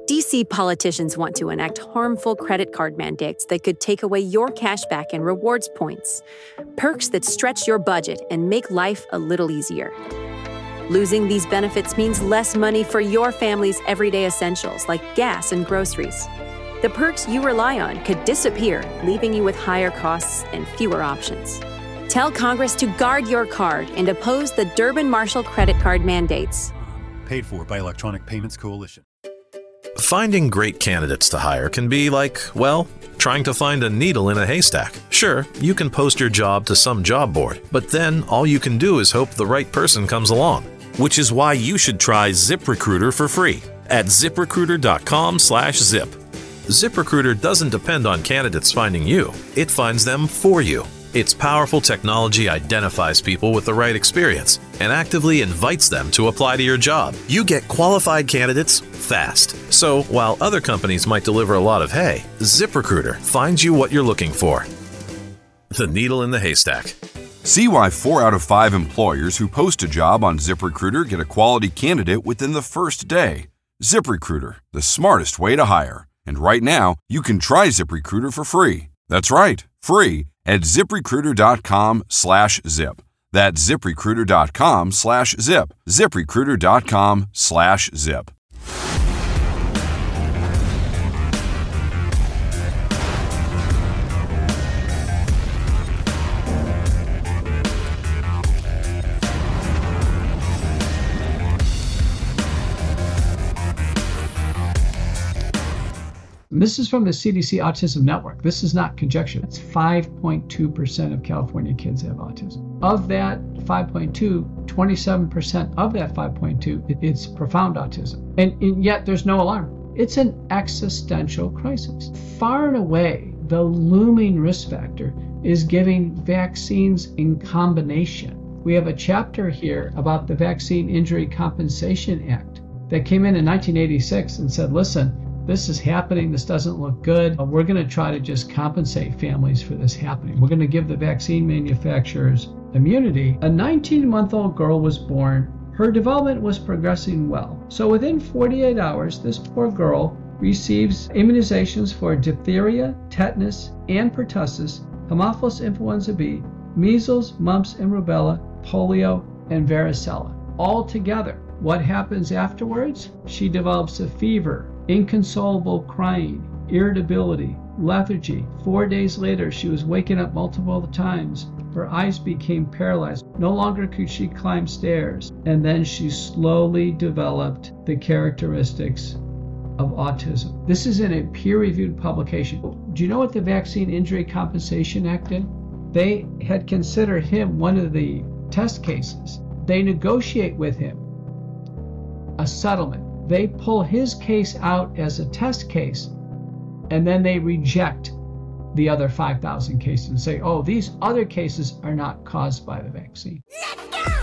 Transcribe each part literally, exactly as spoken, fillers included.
D C politicians want to enact harmful credit card mandates that could take away your cash back and rewards points. Perks that stretch your budget and make life a little easier. Losing these benefits means less money for your family's everyday essentials like gas and groceries. The perks you rely on could disappear, leaving you with higher costs and fewer options. Tell Congress to guard your card and oppose the Durbin-Marshall credit card mandates. Paid for by Electronic Payments Coalition. Finding great candidates to hire can be like, well, trying to find a needle in a haystack. Sure, you can post your job to some job board, but then all you can do is hope the right person comes along. Which is why you should try ZipRecruiter for free at ZipRecruiter.com slash zip. ZipRecruiter doesn't depend on candidates finding you. It finds them for you. Its powerful technology identifies people with the right experience and actively invites them to apply to your job. You get qualified candidates fast. So while other companies might deliver a lot of hay, ZipRecruiter finds you what you're looking for. The needle in the haystack. See why four out of five employers who post a job on ZipRecruiter get a quality candidate within the first day. ZipRecruiter, the smartest way to hire. And right now, you can try ZipRecruiter for free. That's right, free at ZipRecruiter.com slash zip. That's ZipRecruiter.com slash zip. ZipRecruiter.com slash zip. This is from the C D C Autism Network. This is not conjecture. It's five point two percent of California kids have autism. Of that five point two, twenty-seven percent of that five point two, it's profound autism. And, and yet there's no alarm. It's an existential crisis. Far and away, the looming risk factor is giving vaccines in combination. We have a chapter here about the Vaccine Injury Compensation Act that came in in nineteen eighty-six and said, listen, this is happening, this doesn't look good. We're going to try to just compensate families for this happening. We're going to give the vaccine manufacturers immunity. A nineteen-month-old girl was born. Her development was progressing well. So within forty-eight hours, this poor girl receives immunizations for diphtheria, tetanus, and pertussis, Haemophilus influenza B, measles, mumps and rubella, polio, and varicella. All together. What happens afterwards? She develops a fever, inconsolable crying, irritability, lethargy. Four days later, she was waking up multiple times. Her eyes became paralyzed. No longer could she climb stairs. And then she slowly developed the characteristics of autism. This is in a peer-reviewed publication. Do you know what the Vaccine Injury Compensation Act did? They had considered him one of the test cases. They negotiate with him a settlement. They pull his case out as a test case, and then they reject the other five thousand cases and say, oh, these other cases are not caused by the vaccine. Let's go!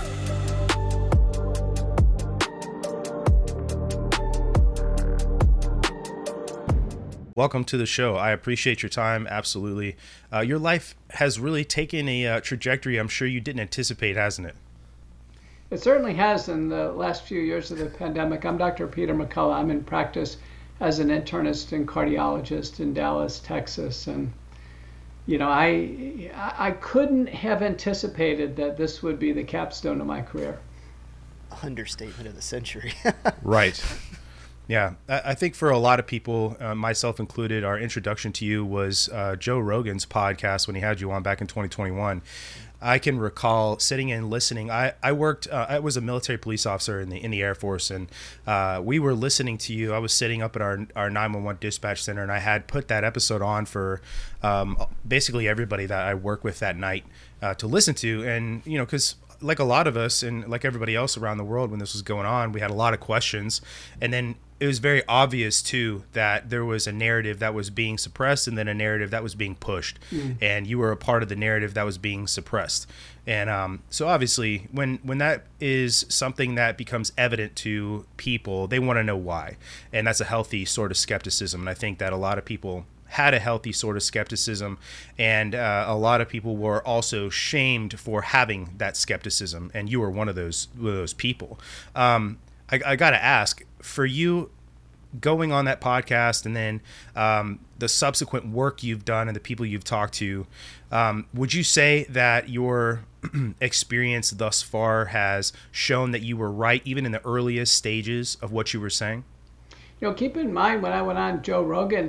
Welcome to the show. I appreciate your time. Absolutely. Uh, your life has really taken a uh, trajectory I'm sure you didn't anticipate, hasn't it? It certainly has in the last few years of the pandemic. I'm Doctor Peter McCullough. I'm in practice as an internist and cardiologist in Dallas, Texas. And, you know, I, I couldn't have anticipated that this would be the capstone of my career. Understatement of the century. Right. Yeah, I think for a lot of people, uh, myself included, our introduction to you was uh, Joe Rogan's podcast when he had you on back in twenty twenty-one. I can recall sitting and listening. I, I worked, uh, I was a military police officer in the in the Air Force, and uh, we were listening to you. I was sitting up at our, our nine one one dispatch center, and I had put that episode on for um, basically everybody that I work with that night uh, to listen to. And, you know, because like a lot of us and like everybody else around the world when this was going on, we had a lot of questions. And then it was very obvious, too, that there was a narrative that was being suppressed and then a narrative that was being pushed. Mm. And you were a part of the narrative that was being suppressed. And um, so obviously, when, when that is something that becomes evident to people, they want to know why. And that's a healthy sort of skepticism. And I think that a lot of people had a healthy sort of skepticism, and uh, a lot of people were also shamed for having that skepticism, and you were one of those one of those people. Um, I, I got to ask, for you, going on that podcast and then um, the subsequent work you've done and the people you've talked to, um, would you say that your experience thus far has shown that you were right even in the earliest stages of what you were saying? You know, keep in mind when I went on Joe Rogan,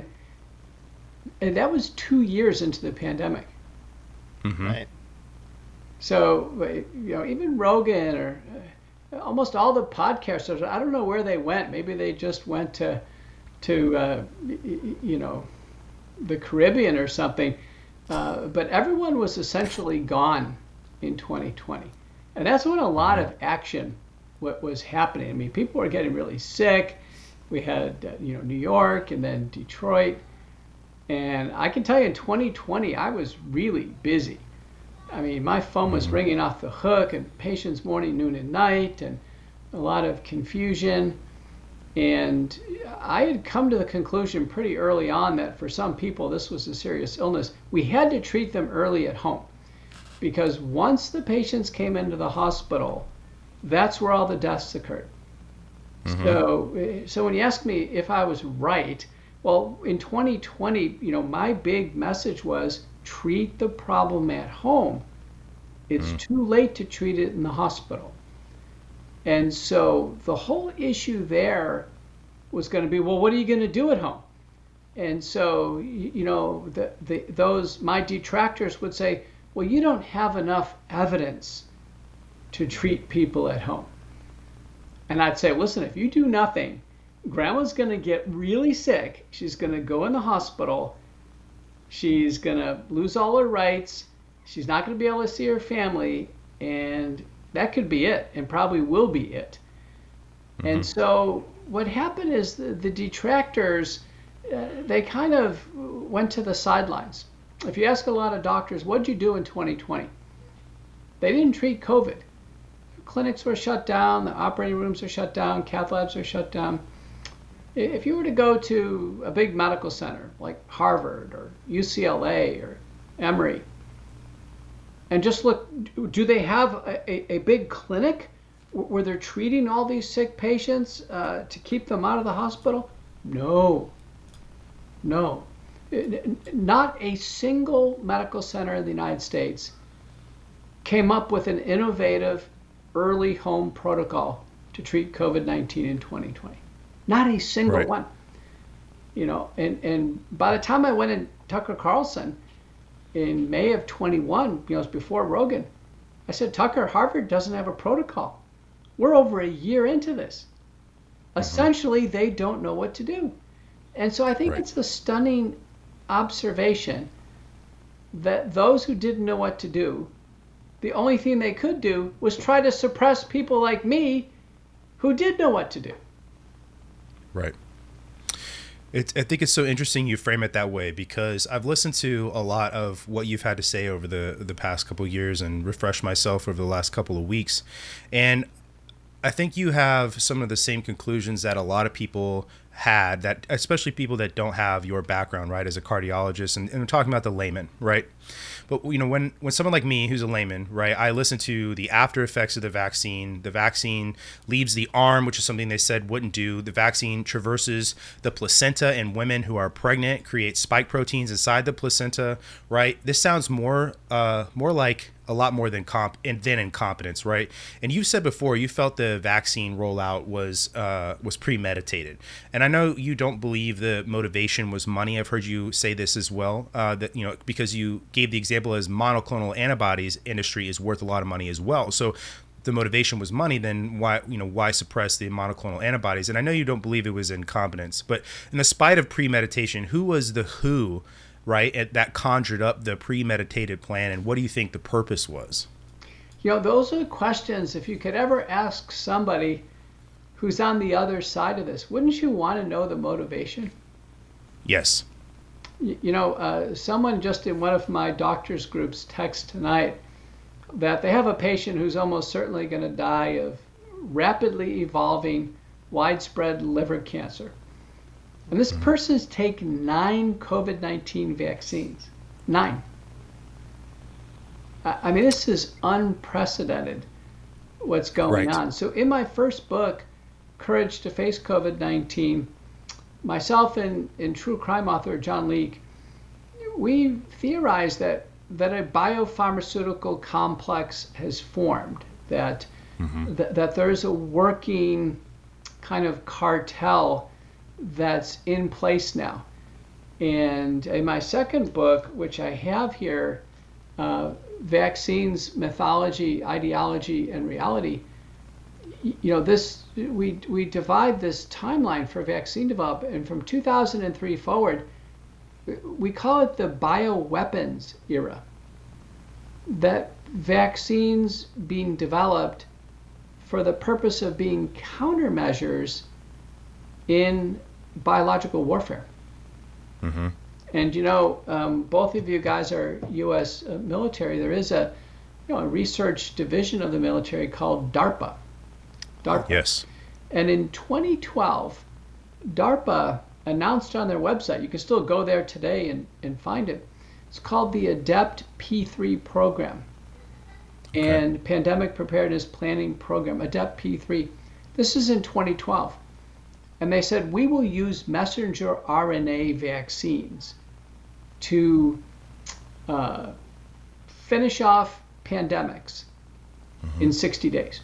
and that was two years into the pandemic. Mm-hmm. Right. So, you know, even Rogan or uh, almost all the podcasters, I don't know where they went. Maybe they just went to, to uh, you know, the Caribbean or something. Uh, but everyone was essentially gone in twenty twenty. And that's when a lot of action what was happening. I mean, people were getting really sick. We had, uh, you know, New York and then Detroit. And I can tell you in twenty twenty, I was really busy. I mean, my phone was ringing off the hook, and patients morning, noon, and night, and a lot of confusion. And I had come to the conclusion pretty early on that for some people, this was a serious illness. We had to treat them early at home, because once the patients came into the hospital, that's where all the deaths occurred. Mm-hmm. So, so when you ask me if I was right, well, in twenty twenty, you know, my big message was treat the problem at home. It's mm. too late to treat it in the hospital. And so the whole issue there was going to be, well, what are you going to do at home? And so, you know, the, the, those, my detractors would say, well, you don't have enough evidence to treat people at home. And I'd say, listen, if you do nothing, grandma's going to get really sick. She's going to go in the hospital. She's going to lose all her rights. She's not going to be able to see her family. And that could be it, and probably will be it. Mm-hmm. And so what happened is the, the detractors, uh, they kind of went to the sidelines. If you ask a lot of doctors, what did you do in twenty twenty? They didn't treat COVID. Clinics were shut down. The operating rooms are shut down. Cath labs are shut down. If you were to go to a big medical center like Harvard or U C L A or Emory, and just look, do they have a, a, a big clinic where they're treating all these sick patients uh, to keep them out of the hospital? No, no. Not a single medical center in the United States came up with an innovative early home protocol to treat COVID nineteen in twenty twenty. Not a single right. one. You know, and, and by the time I went in Tucker Carlson in May of twenty-one, you know, it was before Rogan, I said, Tucker, Harvard doesn't have a protocol. We're over a year into this. Mm-hmm. Essentially, they don't know what to do. And so I think right. it's a stunning observation that those who didn't know what to do, the only thing they could do was try to suppress people like me who did know what to do. Right. It, I think it's so interesting you frame it that way, because I've listened to a lot of what you've had to say over the, the past couple of years and refreshed myself over the last couple of weeks. And I think you have some of the same conclusions that a lot of people had, that especially people that don't have your background, right, as a cardiologist, and, and we're talking about the layman, right? But, you know, when, when someone like me, who's a layman, right, I listen to the after effects of the vaccine. The vaccine leaves the arm, which is something they said wouldn't do. The vaccine traverses the placenta in women who are pregnant, creates spike proteins inside the placenta, right? This sounds more, uh, more like a lot more than comp and than incompetence, right? And you said before you felt the vaccine rollout was uh, was premeditated, and I know you don't believe the motivation was money. I've heard you say this as well, uh, that you know because you gave the example as monoclonal antibodies industry is worth a lot of money as well. So the motivation was money, then why you know why suppress the monoclonal antibodies? And I know you don't believe it was incompetence, but in the spite of premeditation, who was the who? Right, that conjured up the premeditated plan, and what do you think the purpose was? You know, those are the questions. If you could ever ask somebody who's on the other side of this, wouldn't you want to know the motivation? Yes. You, you know, uh, someone just in one of my doctors' groups text tonight that they have a patient who's almost certainly going to die of rapidly evolving widespread liver cancer. And this person's taken nine COVID nineteen vaccines. Nine. I mean, this is unprecedented what's going right. on. So in my first book, Courage to Face COVID nineteen, myself and, and true crime author John Leake, we theorized that, that a biopharmaceutical complex has formed, that, mm-hmm. th- that there's a working kind of cartel that's in place now. And in my second book, which I have here, uh, Vaccines, Mythology, Ideology, and Reality, you know, this we we divide this timeline for vaccine development, and from two thousand three forward, we call it the bioweapons era. That vaccines being developed for the purpose of being countermeasures in biological warfare. Mm-hmm. And you know, um, both of you guys are U S uh, military. There is a, you know, a research division of the military called DARPA. DARPA. Yes. And in twenty twelve, DARPA announced on their website, you can still go there today and, and find it. It's called the ADEPT P three program. Okay. And Pandemic Preparedness Planning Program, ADEPT P three. This is in twenty twelve. And they said, we will use messenger R N A vaccines to uh, finish off pandemics mm-hmm. in sixty days.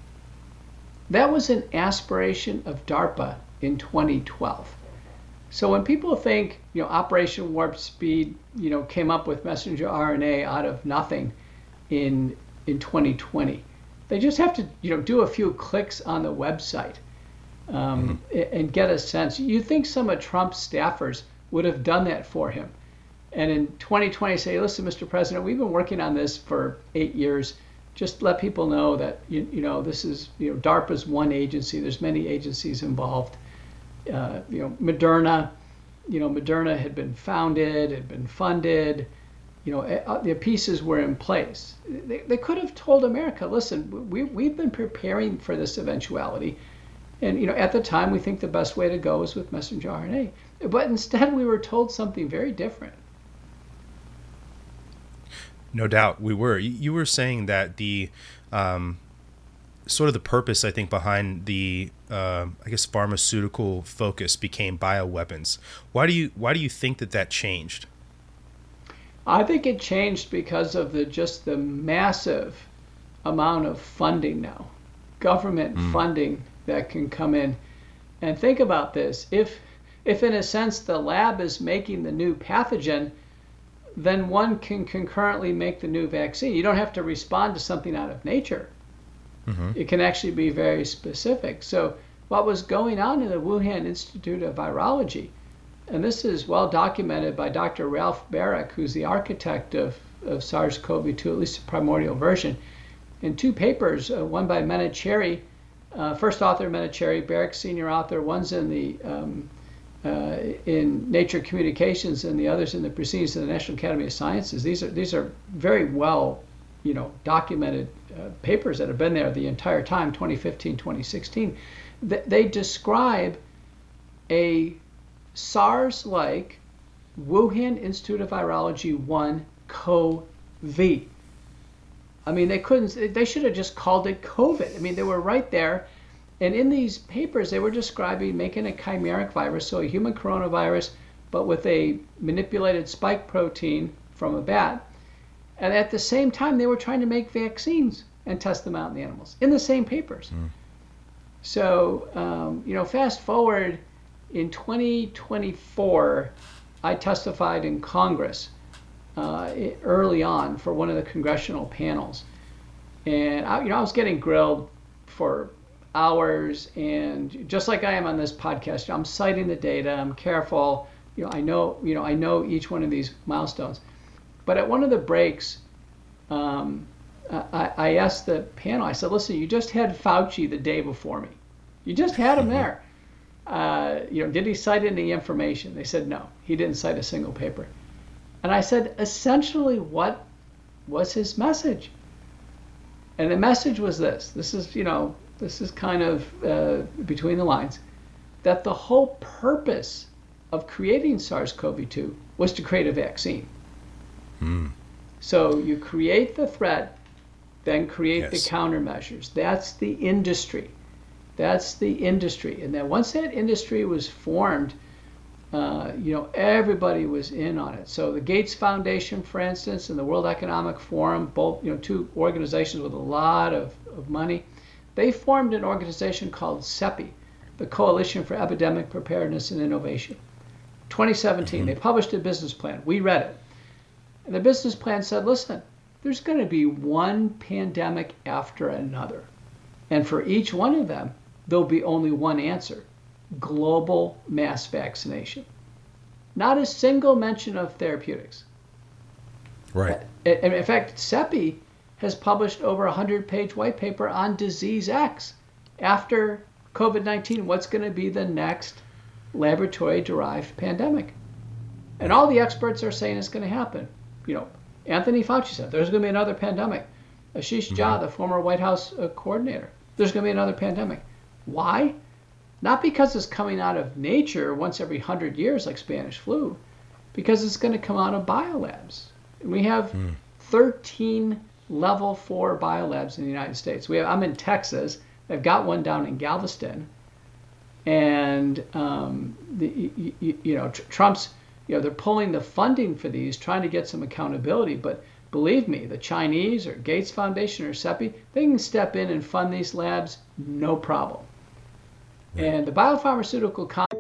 That was an aspiration of DARPA in twenty twelve. So when people think, you know, Operation Warp Speed, you know, came up with messenger R N A out of nothing in in twenty twenty, they just have to, you know, do a few clicks on the website um, mm-hmm. and get a sense. You think some of Trump's staffers would have done that for him, and in twenty twenty say, listen, Mister President, we've been working on this for eight years. Just let people know that, you, you know, this is, you know, DARPA's one agency. There's many agencies involved. Uh, you know, Moderna, you know, Moderna had been founded, had been funded. You know, the pieces were in place. They, they could have told America, listen, we, we've been preparing for this eventuality. And, you know, at the time, we think the best way to go is with messenger R N A. But instead, we were told something very different. No doubt we were. You were saying that the um, sort of the purpose, I think, behind the uh, I guess pharmaceutical focus became bioweapons. Why do you why do you think that that changed? I think it changed because of the just the massive amount of funding now, government mm. funding that can come in. And think about this: if if in a sense the lab is making the new pathogen, then one can concurrently make the new vaccine. You don't have to respond to something out of nature. Mm-hmm. It can actually be very specific. So what was going on in the Wuhan Institute of Virology, and this is well documented by Doctor Ralph Baric, who's the architect of, of SARS-C o V two, at least the primordial version, in two papers, uh, one by Menachery, uh, first author Menachery, Baric senior author, one's in the um, Uh, in Nature Communications and the others in the Proceedings of the National Academy of Sciences. These are these are very well, you know, documented uh, papers that have been there the entire time, twenty fifteen, twenty sixteen. Th- they describe a SARS-like Wuhan Institute of Virology one C o V. I mean, they couldn't. They should have just called it COVID. I mean, they were right there. And in these papers, they were describing making a chimeric virus, so a human coronavirus, but with a manipulated spike protein from a bat. And at the same time, they were trying to make vaccines and test them out in the animals in the same papers. Mm. So, um, you know, fast forward in twenty twenty-four, I testified in Congress uh, early on for one of the congressional panels. And, I, you know, I was getting grilled for hours, and just like I am on this podcast, I'm citing the data, I'm careful, you know, I know, you know, I know each one of these milestones. But at one of the breaks, um, I, I asked the panel, I said, listen, you just had Fauci the day before me. You just had him there. Uh, you know, did he cite any information? They said no, he didn't cite a single paper. And I said, essentially, what was his message? And the message was this, this is, you know, this is kind of uh, between the lines, that the whole purpose of creating SARS-C o V two was to create a vaccine. Mm. So you create the threat, then create yes. the countermeasures. That's the industry. That's the industry. And then once that industry was formed, uh, you know, everybody was in on it. So the Gates Foundation, for instance, and the World Economic Forum, both, you know, two organizations with a lot of, of money, they formed an organization called CEPI, the Coalition for Epidemic Preparedness and Innovation. twenty seventeen, they published a business plan. We read it. And the business plan said, listen, there's going to be one pandemic after another. And for each one of them, there'll be only one answer: global mass vaccination. Not a single mention of therapeutics. Right. And in fact, CEPI has published over a hundred-page white paper on disease X. After COVID nineteen, what's going to be the next laboratory-derived pandemic? And all the experts are saying it's going to happen. You know, Anthony Fauci said there's going to be another pandemic. Ashish Jha, mm-hmm. the former White House uh, coordinator, there's going to be another pandemic. Why? Not because it's coming out of nature once every hundred years like Spanish flu, because it's going to come out of biolabs. And we have mm. thirteen level four biolabs in the United States. We have, I'm in Texas. I've got one down in Galveston. And, um, the, you, you know, Trump's, you know, they're pulling the funding for these, trying to get some accountability. But believe me, the Chinese or Gates Foundation or CEPI, they can step in and fund these labs, no problem. Right. And the biopharmaceutical company.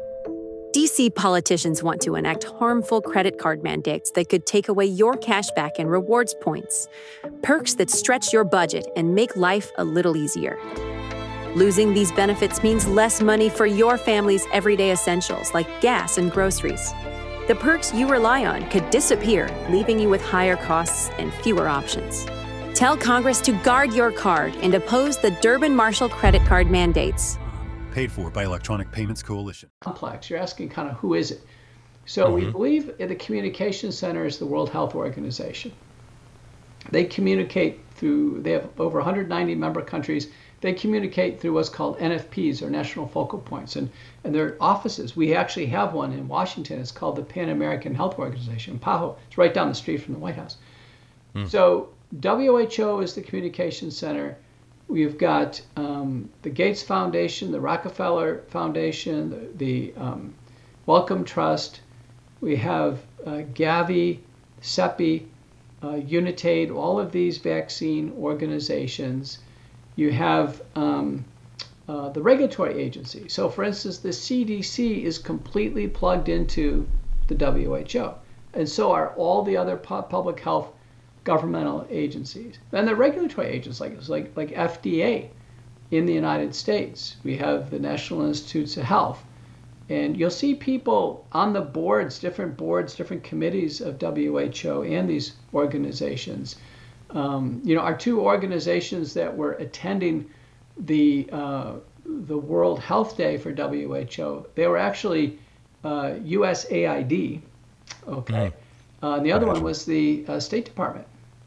D C politicians want to enact harmful credit card mandates that could take away your cash back and rewards points. Perks that stretch your budget and make life a little easier. Losing these benefits means less money for your family's everyday essentials like gas and groceries. The perks you rely on could disappear, leaving you with higher costs and fewer options. Tell Congress to guard your card and oppose the Durbin-Marshall credit card mandates. Paid for by Electronic Payments Coalition. Complex. You're asking kind of who is it? So mm-hmm. we believe the Communication Center is the World Health Organization. They communicate through, they have over one hundred ninety member countries. They communicate through what's called N F Ps, or National Focal Points, and, and their offices. We actually have one in Washington. It's called the Pan American Health Organization, PAHO. It's right down the street from the White House. Mm. So W H O is the communication center. We've got um, the Gates Foundation, the Rockefeller Foundation, the, the um, Wellcome Trust. We have uh, Gavi, CEPI, uh, Unitaid, all of these vaccine organizations. You have um, uh, the regulatory agency. So, for instance, the C D C is completely plugged into the W H O, and so are all the other pu- public health governmental agencies. And the regulatory agencies, like like like F D A in the United States. We have the National Institutes of Health, and you'll see people on the boards, different boards, different committees of W H O and these organizations. Um, you know, our two organizations that were attending the uh, the World Health Day for W H O, they were actually uh, U S A I D, okay, mm. uh, and the other one was the uh, State Department.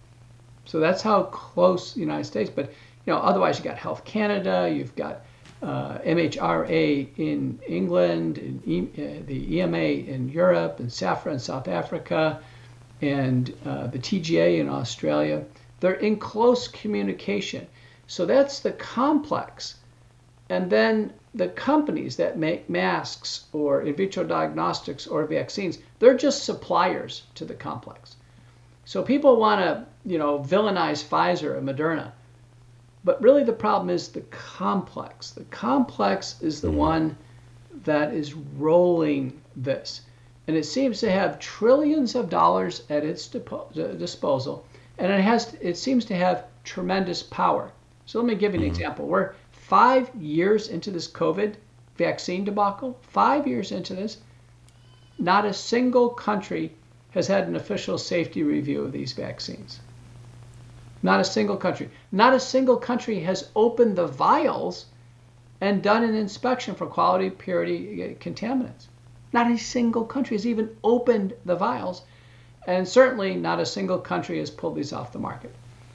So that's how close the United States. But you know, otherwise you got Health Canada, you've got uh, M H R A in England, and e- uh, the E M A in Europe, and SAHPRA in South Africa, and uh, the T G A in Australia. They're in close communication. So that's the complex. And then the companies that make masks or in vitro diagnostics or vaccines, they're just suppliers to the complex. So people want to, you know, villainize Pfizer or Moderna. But really the problem is the complex. The complex is the one that is rolling this. And it seems to have trillions of dollars at its depo- disposal. And it has, it seems to have tremendous power. So let me give you an mm-hmm. example. We're five years into this COVID vaccine debacle, five years into this, not a single country has had an official safety review of these vaccines. Not a single country. Not a single country has opened the vials and done an inspection for quality, purity, contaminants. Not a single country has even opened the vials. And certainly not a single country has pulled these off the market.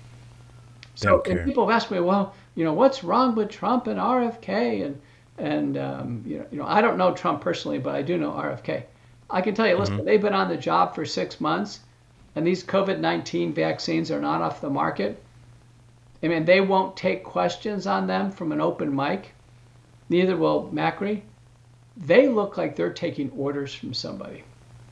So and people have asked me, well, you know, what's wrong with Trump and R F K? And, and um, you know, you know, I don't know Trump personally, but I do know R F K. I can tell you, listen, mm-hmm. they've been on the job for six months, and these COVID nineteen vaccines are not off the market. I mean, they won't take questions on them from an open mic. Neither will Macri. they look like they're taking orders from somebody.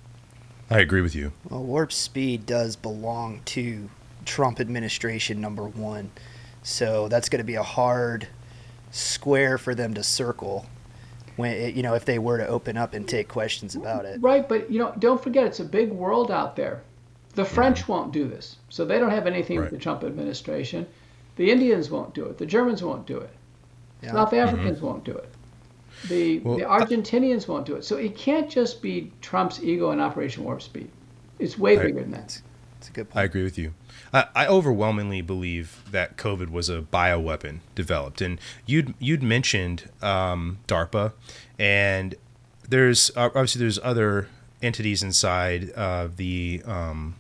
I agree with you. Well, warp speed does belong to Trump administration number one. So that's going to be a hard square for them to circle when it, you know, if they were to open up and take questions about it. Right, but you know, don't forget it's a big world out there. The French mm-hmm. won't do this. So they don't have anything right. with the Trump administration. The Indians won't do it. The Germans won't do it. Yeah. South Africans mm-hmm. won't do it. The well, the Argentinians I, won't do it. So it can't just be Trump's ego and Operation Warp Speed. It's way I, bigger than that. It's a good point. I agree with you. I, I overwhelmingly believe that COVID was a bioweapon developed. And you'd you'd mentioned um, DARPA, and there's obviously there's other entities inside uh, the um,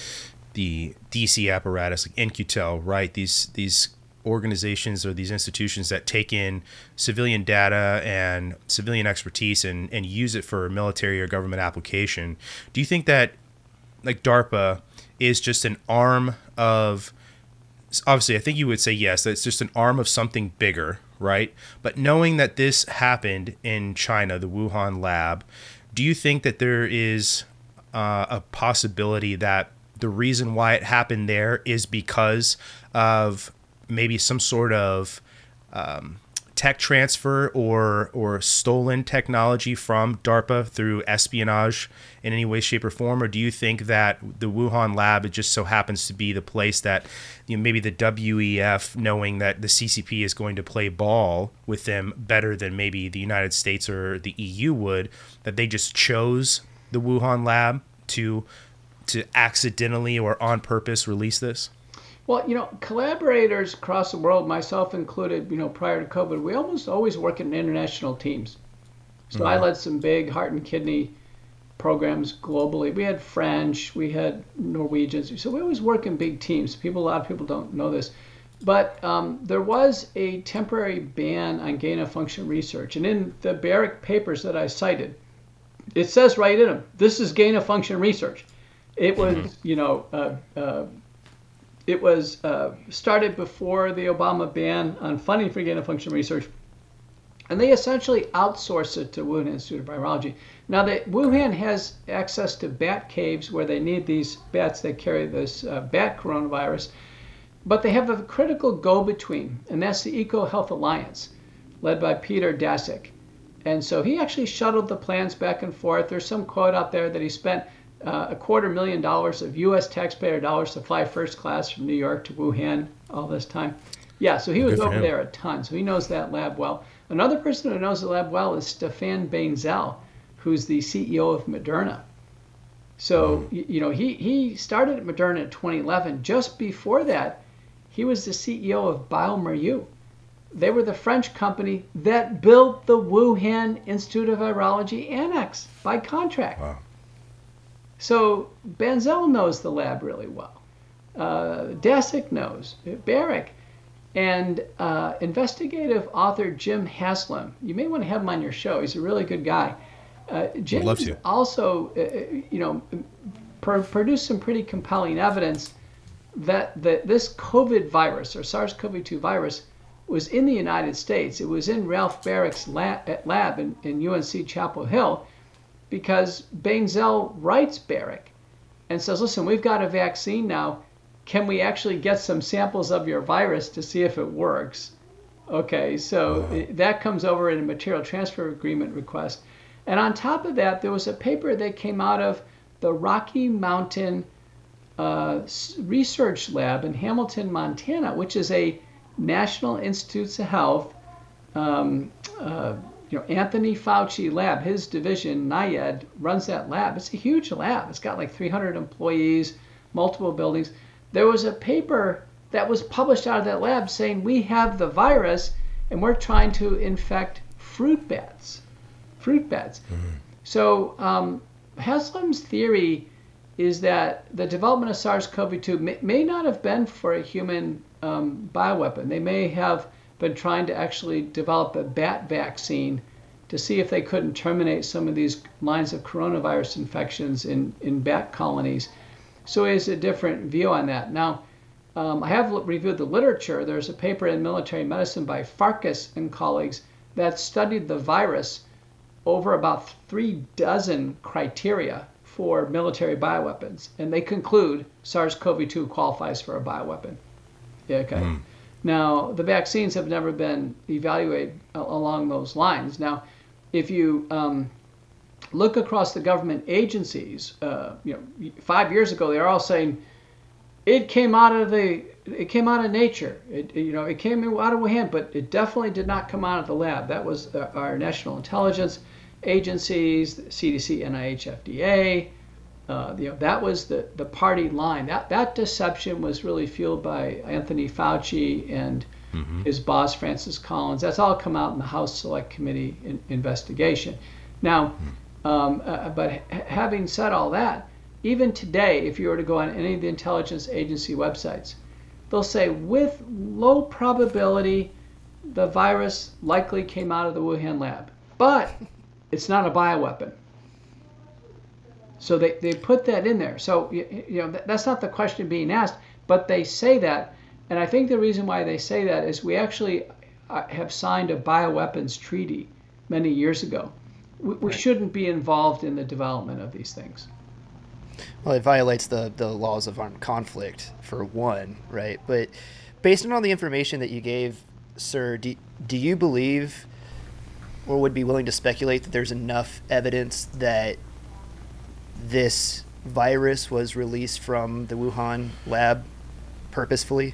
the D C apparatus, like N Q T E L, right? These these organizations or these institutions that take in civilian data and civilian expertise and, and use it for military or government application. Do you think that, like, DARPA is just an arm of, obviously I think you would say yes, that it's just an arm of something bigger, right? But knowing that this happened in China, the Wuhan lab, do you think that there is uh, a possibility that the reason why it happened there is because of maybe some sort of um, tech transfer or or stolen technology from DARPA through espionage in any way, shape, or form? Or do you think that the Wuhan lab, it just so happens to be the place that, you know, maybe the W E F, knowing that the C C P is going to play ball with them better than maybe the United States or the E U would, that they just chose the Wuhan lab to to accidentally or on purpose release this? Well, you know, collaborators across the world, myself included, you know, prior to COVID, we almost always work in international teams. So mm-hmm. I led some big heart and kidney programs globally. We had French, we had Norwegians. So we always work in big teams. People, a lot of people don't know this. But um, there was a temporary ban on gain-of-function research. And in the Barrick papers that I cited, it says right in them, this is gain-of-function research. It was, mm-hmm. you know, uh, uh, It was uh, started before the Obama ban on funding for gain-of-function research, and they essentially outsourced it to Wuhan Institute of Virology. Now, the, Wuhan has access to bat caves where they need these bats that carry this uh, bat coronavirus, but they have a critical go-between, and that's the EcoHealth Alliance, led by Peter Daszak. And so he actually shuttled the plans back and forth. There's some quote out there that he spent Uh, a quarter million dollars of U S taxpayer dollars to fly first class from New York to Wuhan all this time. Yeah, so he was over there a ton, so he knows that lab well. Another person who knows the lab well is Stefan Bainzel, who's the C E O of Moderna. So, mm. you know, he, he started at Moderna in twenty eleven. Just before that, he was the C E O of bioMérieux. They were the French company that built the Wuhan Institute of Virology Annex by contract. Wow. So Bainzel knows the lab really well. Uh, Daszak knows, Barrick, and uh, investigative author Jim Haslam. You may want to have him on your show. He's a really good guy. Uh, Jim also, uh, you know, pr- produced some pretty compelling evidence that the, this COVID virus, or SARS-C o V two virus, was in the United States. It was in Ralph Barrick's lab, lab in, in U N C Chapel Hill, because Bainzel writes Barrick and says, listen, we've got a vaccine now. Can we actually get some samples of your virus to see if it works? Okay, so uh-huh. it, that comes over in a material transfer agreement request. And on top of that, there was a paper that came out of the Rocky Mountain uh, Research Lab in Hamilton, Montana, which is a National Institutes of Health um, uh, You know, Anthony Fauci lab, his division, NIAID, runs that lab. It's a huge lab. It's got like three hundred employees, multiple buildings. There was a paper that was published out of that lab saying we have the virus and we're trying to infect fruit bats. Fruit bats. Mm-hmm. So um, Haslam's theory is that the development of SARS-C o V two may, may not have been for a human um, bioweapon. They may have been trying to actually develop a bat vaccine to see if they couldn't terminate some of these lines of coronavirus infections in, in bat colonies. So he has a different view on that. Now, um, I have reviewed the literature. There's a paper in Military Medicine by Farkas and colleagues that studied the virus over about three dozen criteria for military bioweapons, and they conclude SARS-C o V two qualifies for a bioweapon. Okay. Mm. Now, the vaccines have never been evaluated along those lines. Now, if you um, look across the government agencies, uh, you know, five years ago, they were all saying it came out of the, it came out of nature. It, you know, it came out of Wuhan, but it definitely did not come out of the lab. That was our national intelligence agencies, the C D C, N I H, F D A. Uh, you know, that was the, the party line. That that deception was really fueled by Anthony Fauci and mm-hmm. his boss, Francis Collins. That's all come out in the House Select Committee in, investigation. Now, um, uh, but ha- having said all that, even today, if you were to go on any of the intelligence agency websites, they'll say with low probability, the virus likely came out of the Wuhan lab, but it's not a bioweapon. So they, they put that in there. So, you, you know, that's not the question being asked, but they say that. And I think the reason why they say that is we actually have signed a bioweapons treaty many years ago. We, we shouldn't be involved in the development of these things. Well, it violates the, the laws of armed conflict, for one, right? But based on all the information that you gave, sir, do, do you believe or would be willing to speculate that there's enough evidence that this virus was released from the Wuhan lab purposefully?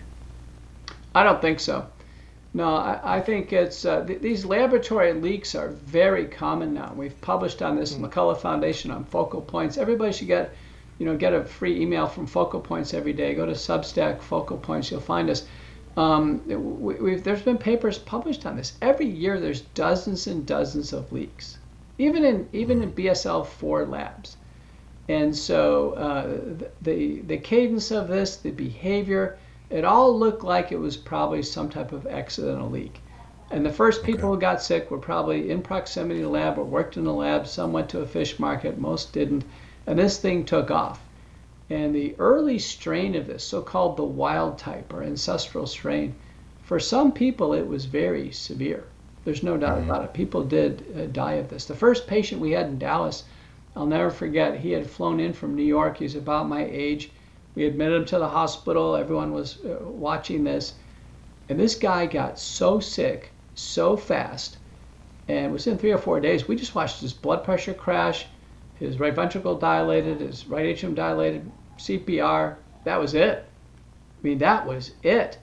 I don't think so. No, I, I think it's uh, th- these laboratory leaks are very common now. We've published on this mm-hmm. McCullough Foundation on Focal Points. Everybody should get, you know, get a free email from Focal Points every day. Go to Substack Focal Points. You'll find us. Um, we, we've, there's been papers published on this. Every year there's dozens and dozens of leaks, even in even in B S L four labs. And so uh, the the cadence of this, the behavior, it all looked like it was probably some type of accidental leak. And the first people okay. who got sick were probably in proximity to the lab or worked in the lab. Some went to a fish market, most didn't. And this thing took off. And the early strain of this, so-called the wild type or ancestral strain, for some people it was very severe. There's no doubt mm-hmm. about it. People did uh, die of this. The first patient we had in Dallas, I'll never forget, he had flown in from New York. He's about my age. We admitted him to the hospital. Everyone was uh, watching this. And this guy got so sick, so fast, and within three or four days, we just watched his blood pressure crash, his right ventricle dilated, his right atrium dilated, C P R. That was it. I mean, that was it.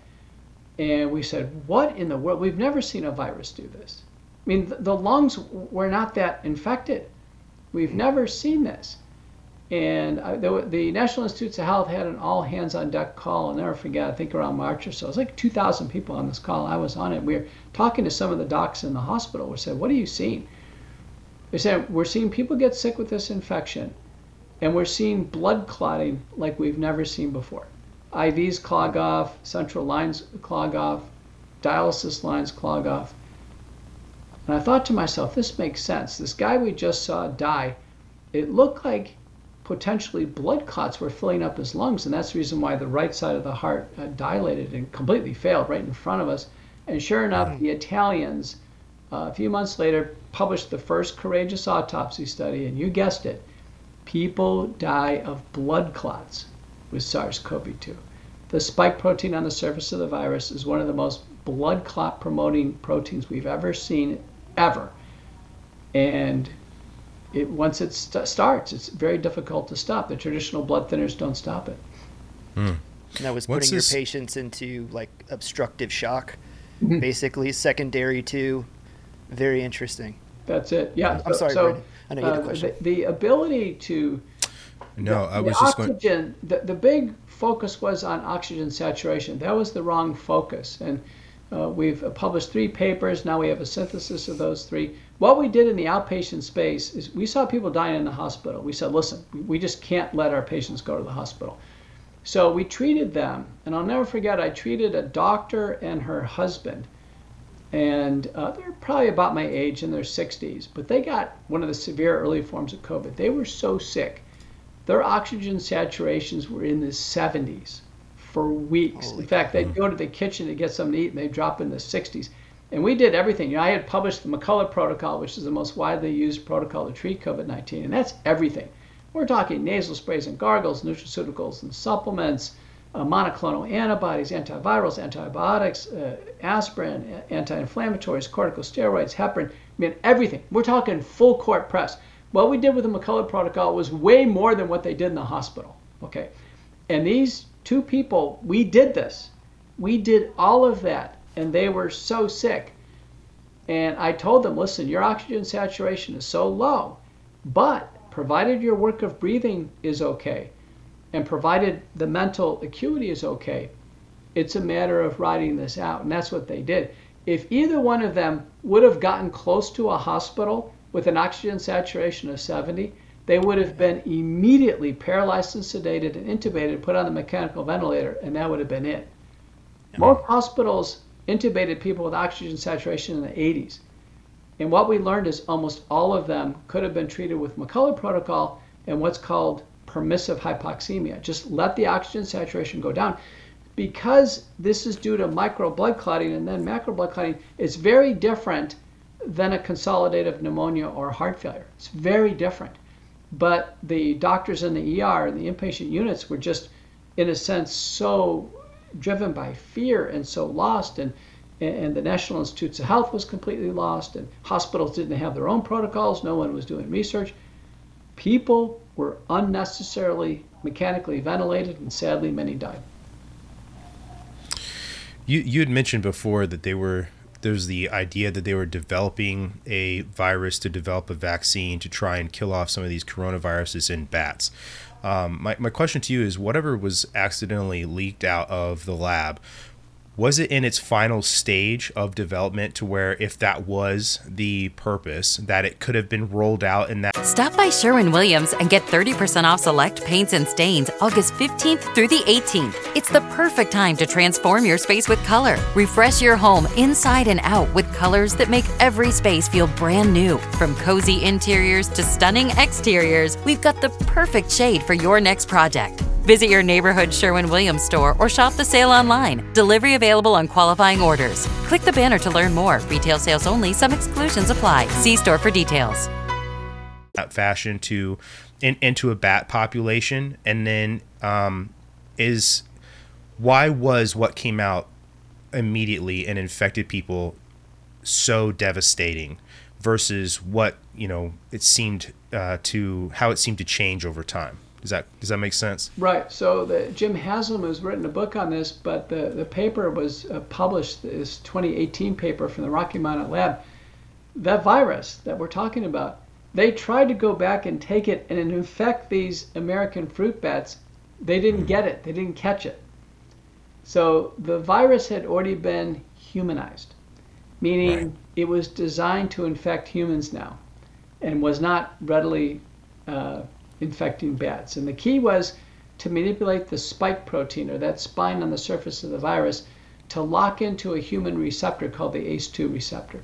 And we said, what in the world? We've never seen a virus do this. I mean, the, the lungs were not that infected. We've never seen this. And I, the, the National Institutes of Health had an all-hands-on-deck call. I'll never forget, I think around March or so. It was like two thousand people on this call. I was on it. We were talking to some of the docs in the hospital. We said, what are you seeing? They said, we're seeing people get sick with this infection, and we're seeing blood clotting like we've never seen before. I Vs clog off, central lines clog off, dialysis lines clog off. And I thought to myself, this makes sense. This guy we just saw die, it looked like potentially blood clots were filling up his lungs, and that's the reason why the right side of the heart uh, dilated and completely failed right in front of us. And sure enough, mm-hmm. the Italians, uh, a few months later, published the first courageous autopsy study, and you guessed it, people die of blood clots with SARS-C o V two. The spike protein on the surface of the virus is one of the most blood clot promoting proteins we've ever seen, ever. And it, once it st- starts, it's very difficult to stop. The traditional blood thinners don't stop it. Hmm. And that was What's putting this? your patients into like obstructive shock, mm-hmm. basically, secondary to. Very interesting. That's it. Yeah. I'm so, sorry, so, Brandon. I know you had a question. Uh, the, the ability to. No, the, I was the just oxygen, going. The, the big focus was on oxygen saturation. That was the wrong focus. And uh, we've published three papers. Now we have a synthesis of those three. What we did in the outpatient space is we saw people dying in the hospital. We said, listen, we just can't let our patients go to the hospital. So we treated them. And I'll never forget, I treated a doctor and her husband. And uh, they're probably about my age, in their sixties, but they got one of the severe early forms of COVID. They were so sick. Their oxygen saturations were in the seventies for weeks. Holy in fact, God. they'd go to the kitchen to get something to eat, and they'd drop in the sixties. And we did everything. You know, I had published the McCullough Protocol, which is the most widely used protocol to treat COVID nineteen, and that's everything. We're talking nasal sprays and gargles, nutraceuticals and supplements, uh, monoclonal antibodies, antivirals, antibiotics, uh, aspirin, anti-inflammatories, corticosteroids, heparin. I mean, everything. We're talking full court press. What we did with the McCullough Protocol was way more than what they did in the hospital. Okay, and these two people, we did this. We did all of that, and they were so sick. And I told them, listen, your oxygen saturation is so low, but provided your work of breathing is okay, and provided the mental acuity is okay, it's a matter of riding this out. And that's what they did. If either one of them would have gotten close to a hospital with an oxygen saturation of seventy, they would have been immediately paralyzed and sedated and intubated, put on the mechanical ventilator, and that would have been it. Yeah. Most hospitals intubated people with oxygen saturation in the eighties. And what we learned is almost all of them could have been treated with McCullough Protocol and what's called permissive hypoxemia. Just let the oxygen saturation go down. Because this is due to micro blood clotting and then macro blood clotting, it's very different than a consolidative pneumonia or heart failure. It's very different. But the doctors in the E R and the inpatient units were just, in a sense, so driven by fear and so lost, and and the National Institutes of Health was completely lost, and hospitals didn't have their own protocols, no one was doing research. People were unnecessarily mechanically ventilated, and sadly many died. You you had mentioned before that they were there's the idea that they were developing a virus to develop a vaccine to try and kill off some of these coronaviruses in bats. Um, my, my question to you is, whatever was accidentally leaked out of the lab, was it in its final stage of development to where, if that was the purpose, that it could have been rolled out in that? Stop by Sherwin-Williams and get thirty percent off select paints and stains August fifteenth through the eighteenth. It's the perfect time to transform your space with color. Refresh your home inside and out with colors that make every space feel brand new. From cozy interiors to stunning exteriors, we've got the perfect shade for your next project. Visit your neighborhood Sherwin-Williams store or shop the sale online. Delivery available on qualifying orders. Click the banner to learn more. Retail sales only. Some exclusions apply. See store for details. That fashion to in, into a bat population, and then um, is why was what came out immediately and infected people so devastating versus what, you know, it seemed uh, to how it seemed to change over time? Does that does that make sense? Right. So the, Jim Haslam has written a book on this, but the, the paper was uh, published, this twenty eighteen paper from the Rocky Mountain Lab. That virus that we're talking about, they tried to go back and take it and infect these American fruit bats. They didn't get it. They didn't catch it. So the virus had already been humanized, meaning right. It was designed to infect humans now and was not readily uh, infecting bats. And the key was to manipulate the spike protein, or that spine on the surface of the virus, to lock into a human receptor called the A C E two receptor.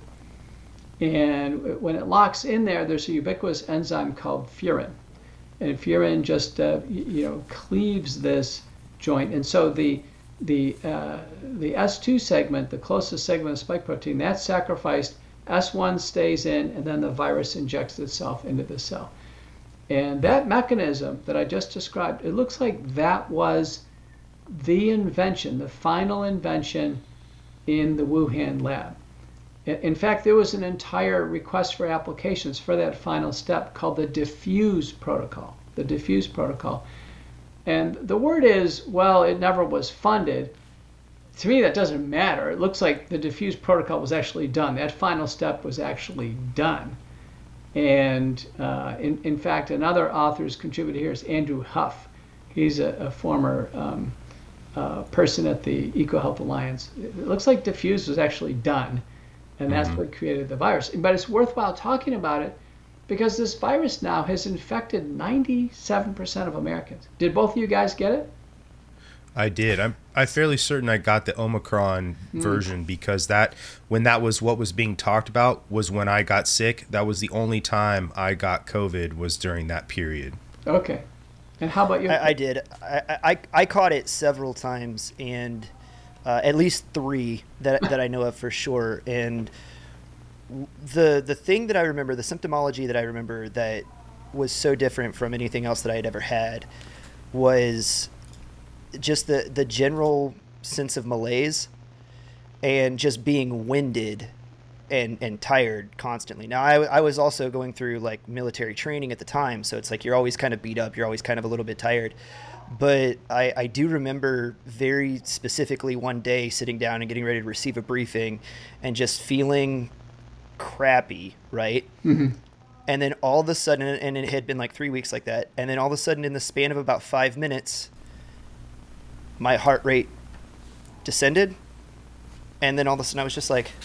And when it locks in there, there's a ubiquitous enzyme called furin. And furin just uh, you know cleaves this joint. And so the the uh, the S two segment, the closest segment of spike protein, that's sacrificed. S one stays in, and then the virus injects itself into the cell. And that mechanism that I just described, it looks like that was the invention, the final invention in the Wuhan lab. In fact, there was an entire request for applications for that final step called the diffuse protocol, the diffuse protocol. And the word is, well, it never was funded. To me, that doesn't matter. It looks like the diffuse protocol was actually done. That final step was actually done. And uh, in, in fact, another author who's contributed here is Andrew Huff. He's a, a former um, uh, person at the EcoHealth Alliance. It looks like diffuse was actually done, and that's mm-hmm. what created the virus. But it's worthwhile talking about it because this virus now has infected ninety-seven percent of Americans. Did both of you guys get it? I did. I'm I'm fairly certain I got the Omicron mm. version because that when that was what was being talked about was when I got sick. That was the only time I got COVID was during that period. Okay. And how about you? I, I did. I, I I caught it several times, and uh, at least three that that I know of for sure. And the the thing that I remember, the symptomology that I remember that was so different from anything else that I had ever had was just the the general sense of malaise and just being winded and and tired constantly. Now, I, I was also going through like military training at the time, so it's like you're always kind of beat up, you're always kind of a little bit tired. But I, I do remember very specifically one day sitting down and getting ready to receive a briefing and just feeling crappy, right? Mm-hmm. And then all of a sudden, and it had been like three weeks like that, and then all of a sudden in the span of about five minutes, my heart rate descended, and then all of a sudden I was just like,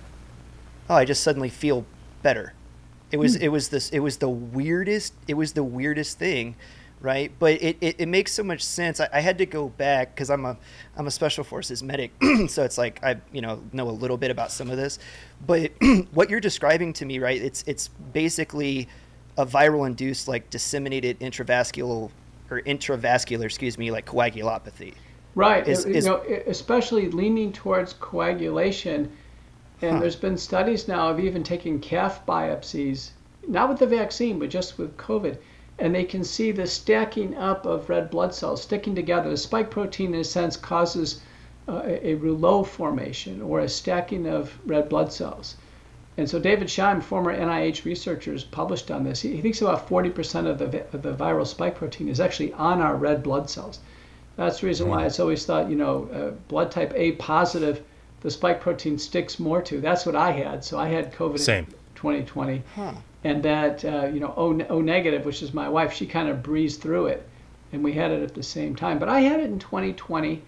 oh, I just suddenly feel better. It was mm. it was this it was the weirdest it was the weirdest thing, right? But it, it, it makes so much sense. I, I had to go back because I'm a I'm a special forces medic, so it's like I you know know a little bit about some of this. But what you're describing to me, right? It's it's basically a viral induced like disseminated intravascular or intravascular, excuse me, like coagulopathy. Right. Is, you is, know, especially leaning towards coagulation. And huh. there's been studies now of even taking calf biopsies, not with the vaccine, but just with COVID. And they can see the stacking up of red blood cells sticking together. The spike protein, in a sense, causes uh, a, a rouleau formation or a stacking of red blood cells. And so David Scheim, former N I H researcher, has published on this. He, he thinks about forty percent of the, of the viral spike protein is actually on our red blood cells. That's the reason why it's always thought, you know, uh, blood type A positive, the spike protein sticks more to. That's what I had. So I had COVID Same. in twenty twenty. Huh. And that, uh, you know, O, o negative, which is my wife, she kind of breezed through it. And we had it at the same time. But I had it in twenty twenty.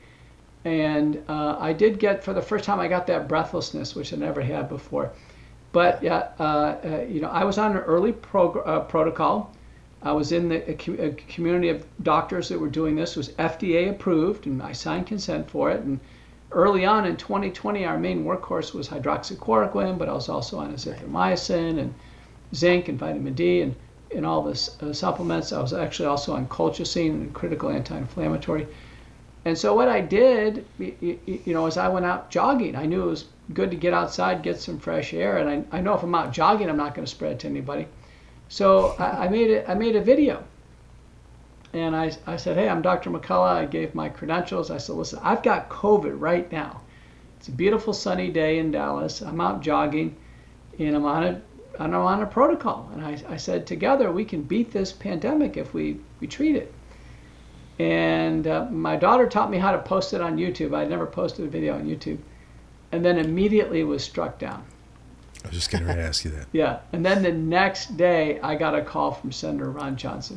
And uh, I did get, for the first time, I got that breathlessness, which I never had before. But, yeah, uh, uh, you know, I was on an early prog- uh, protocol. I was in the a, a community of doctors that were doing this. It was F D A approved, and I signed consent for it. And early on in twenty twenty, our main workhorse was hydroxychloroquine, but I was also on azithromycin and zinc and vitamin D and, and all this uh, supplements. I was actually also on colchicine and critical anti-inflammatory. And so what I did, you, you know, is I went out jogging. I knew it was good to get outside, get some fresh air, and I, I know if I'm out jogging, I'm not going to spread it to anybody. So I, I made it. I made a video. And I, I said, hey, I'm Doctor McCullough. I gave my credentials. I said, listen, I've got COVID right now. It's a beautiful sunny day in Dallas. I'm out jogging, and I'm on a, and I'm on a protocol. And I, I said, together we can beat this pandemic if we, we treat it. And uh, my daughter taught me how to post it on YouTube. I'd never posted a video on YouTube. And then immediately was struck down. I was just getting ready to ask you that. Yeah. And then the next day, I got a call from Senator Ron Johnson.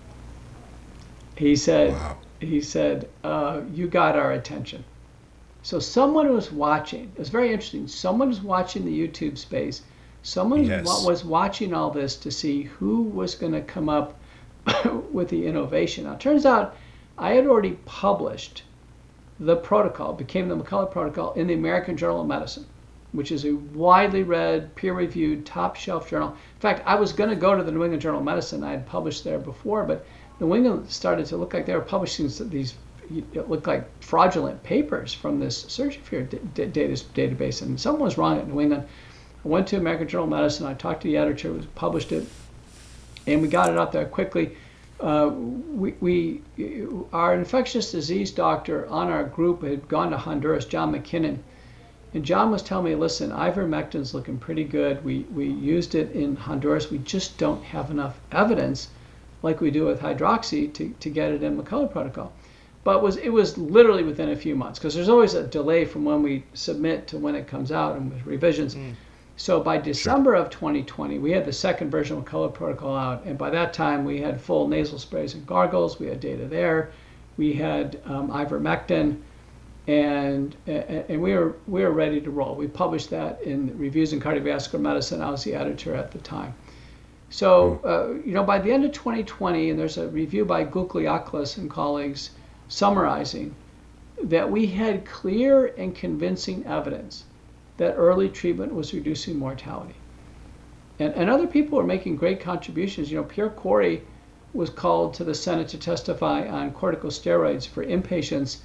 He said, wow. he said, uh, you got our attention. So someone was watching. It was very interesting. Someone was watching the YouTube space. Someone yes. was watching all this to see who was going to come up with the innovation. Now, it turns out I had already published the protocol, became the McCullough Protocol, in the American Journal of Medicine, which is a widely read, peer-reviewed, top-shelf journal. In fact, I was going to go to the New England Journal of Medicine. I had published there before, but New England started to look like they were publishing these, it looked like fraudulent papers from this search fear data database, and something was wrong at New England. I went to American Journal of Medicine. I talked to the editor who published it, and we got it out there quickly. Uh, we, we, our infectious disease doctor on our group had gone to Honduras, John McKinnon, and John was telling me, listen, ivermectin's looking pretty good. We, we used it in Honduras. We just don't have enough evidence like we do with hydroxy to, to get it in McCullough Protocol. But it was, it was literally within a few months, because there's always a delay from when we submit to when it comes out and with revisions. Mm. So by December sure. of twenty twenty, we had the second version of McCullough Protocol out, and by that time we had full nasal sprays and gargles. We had data there. We had um, ivermectin, and and we were we were ready to roll. We published that in Reviews in Cardiovascular Medicine. I was the editor at the time. So uh, you know, by the end of twenty twenty, and there's a review by Gougliaklis and colleagues summarizing that we had clear and convincing evidence that early treatment was reducing mortality. And, and other people are making great contributions. You know, Pierre Corey was called to the Senate to testify on corticosteroids for inpatients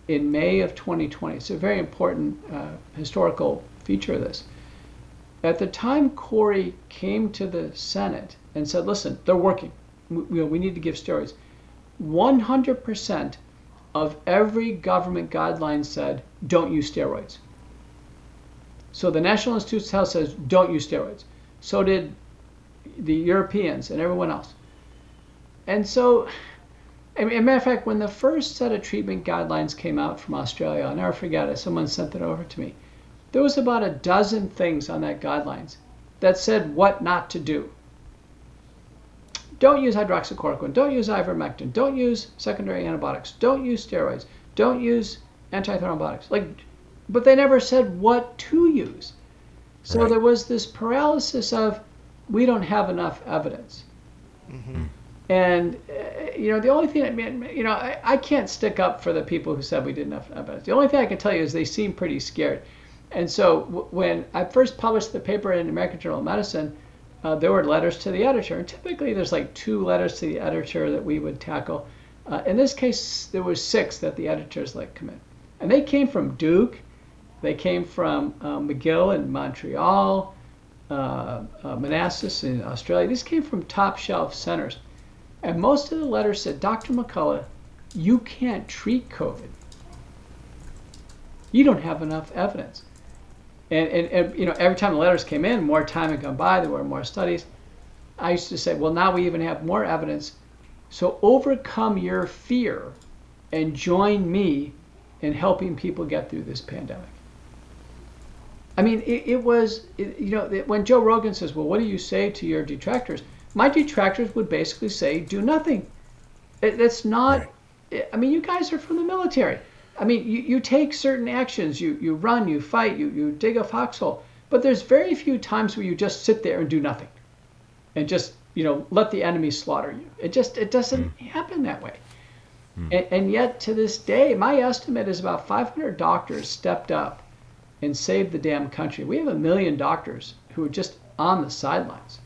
in May of twenty twenty. It's a very important uh, historical feature of this. At the time Corey came to the Senate and said, listen, they're working. We, you know, we need to give steroids. one hundred percent of every government guideline said, don't use steroids. So the National Institutes of Health says, don't use steroids. So did the Europeans and everyone else. And so, as a matter of fact, when the first set of treatment guidelines came out from Australia, I'll never forget it, someone sent it over to me. There was about a dozen things on that guidelines that said what not to do. Don't use hydroxychloroquine, don't use ivermectin, don't use secondary antibiotics, don't use steroids, don't use antithrombotics. Like, but they never said what to use. So right. There was this paralysis of, we don't have enough evidence. Mm-hmm. And, uh, you know, the only thing, I mean, you know, I, I can't stick up for the people who said we didn't have enough evidence. The only thing I can tell you is they seem pretty scared. And so w- when I first published the paper in the American Journal of Medicine, uh, there were letters to the editor. And typically there's like two letters to the editor that we would tackle. Uh, in this case, there was six that the editors let come in. And they came from Duke. They came from uh, McGill in Montreal, uh, uh, Manassas in Australia. These came from top shelf centers. And most of the letters said, Doctor McCullough, you can't treat COVID. You don't have enough evidence. And, and, and you know, every time the letters came in, more time had gone by, there were more studies. I used to say, well, now we even have more evidence. So overcome your fear and join me in helping people get through this pandemic. I mean, it, it was, it, you know, when Joe Rogan says, well, what do you say to your detractors? My detractors would basically say, do nothing. It, it's not, right. I mean, you guys are from the military. I mean, you, you take certain actions, you, you run, you fight, you, you dig a foxhole, but there's very few times where you just sit there and do nothing and just, you know, let the enemy slaughter you. It just, it doesn't mm. happen that way. Mm. And, and yet to this day, my estimate is about five hundred doctors stepped up and saved the damn country. We have a million doctors who are just on the sidelines.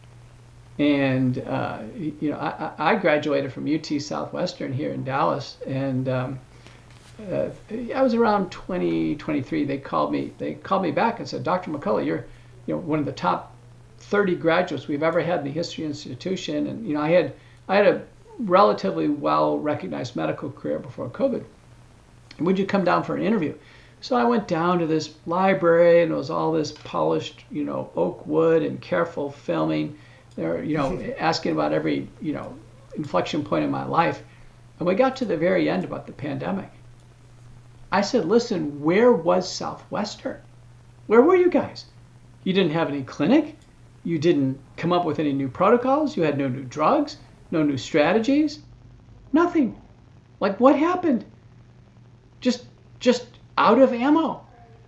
And, uh, you know, I, I graduated from U T Southwestern here in Dallas, and um, uh, I was around twenty, twenty-three. They called me, they called me back and said, Doctor McCullough, you're, you know, one of the top thirty graduates we've ever had in the history of the institution. And, you know, I had, I had a relatively well-recognized medical career before COVID. And would you come down for an interview? So I went down to this library, and it was all this polished, you know, oak wood and careful filming. They're, you know, asking about every, you know, inflection point in my life. And we got to the very end about the pandemic. I said, listen, where was Southwestern? Where were you guys? You didn't have any clinic. You didn't come up with any new protocols. You had no new drugs, no new strategies, nothing. Like, what happened? Just, just out of ammo.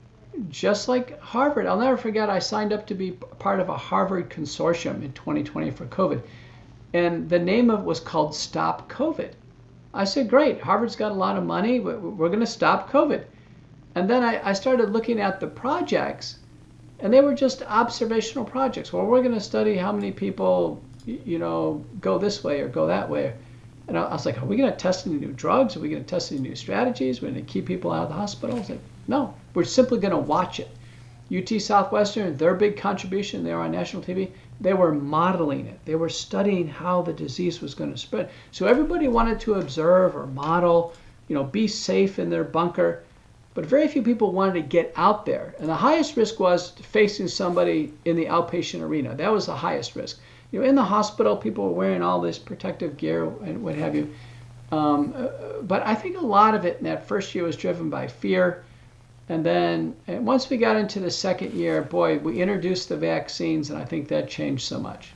Just like Harvard. I'll never forget, I signed up to be part of a Harvard consortium in twenty twenty for COVID. And the name of it was called Stop COVID. I said, great, Harvard's got a lot of money. We're going to stop COVID. And then I, I started looking at the projects, and they were just observational projects. Well, we're going to study how many people, you know, go this way or go that way. And I was like, are we going to test any new drugs? Are we going to test any new strategies? We're going to keep people out of the hospital? I was like, no, we're simply going to watch it. U T Southwestern, their big contribution, they were on national T V, they were modeling it. They were studying how the disease was going to spread. So everybody wanted to observe or model, you know, be safe in their bunker. But very few people wanted to get out there. And the highest risk was facing somebody in the outpatient arena. That was the highest risk. You know, in the hospital, people were wearing all this protective gear and what have you. Um, but I think a lot of it in that first year was driven by fear. And then and once we got into the second year, boy, we introduced the vaccines, and I think that changed so much.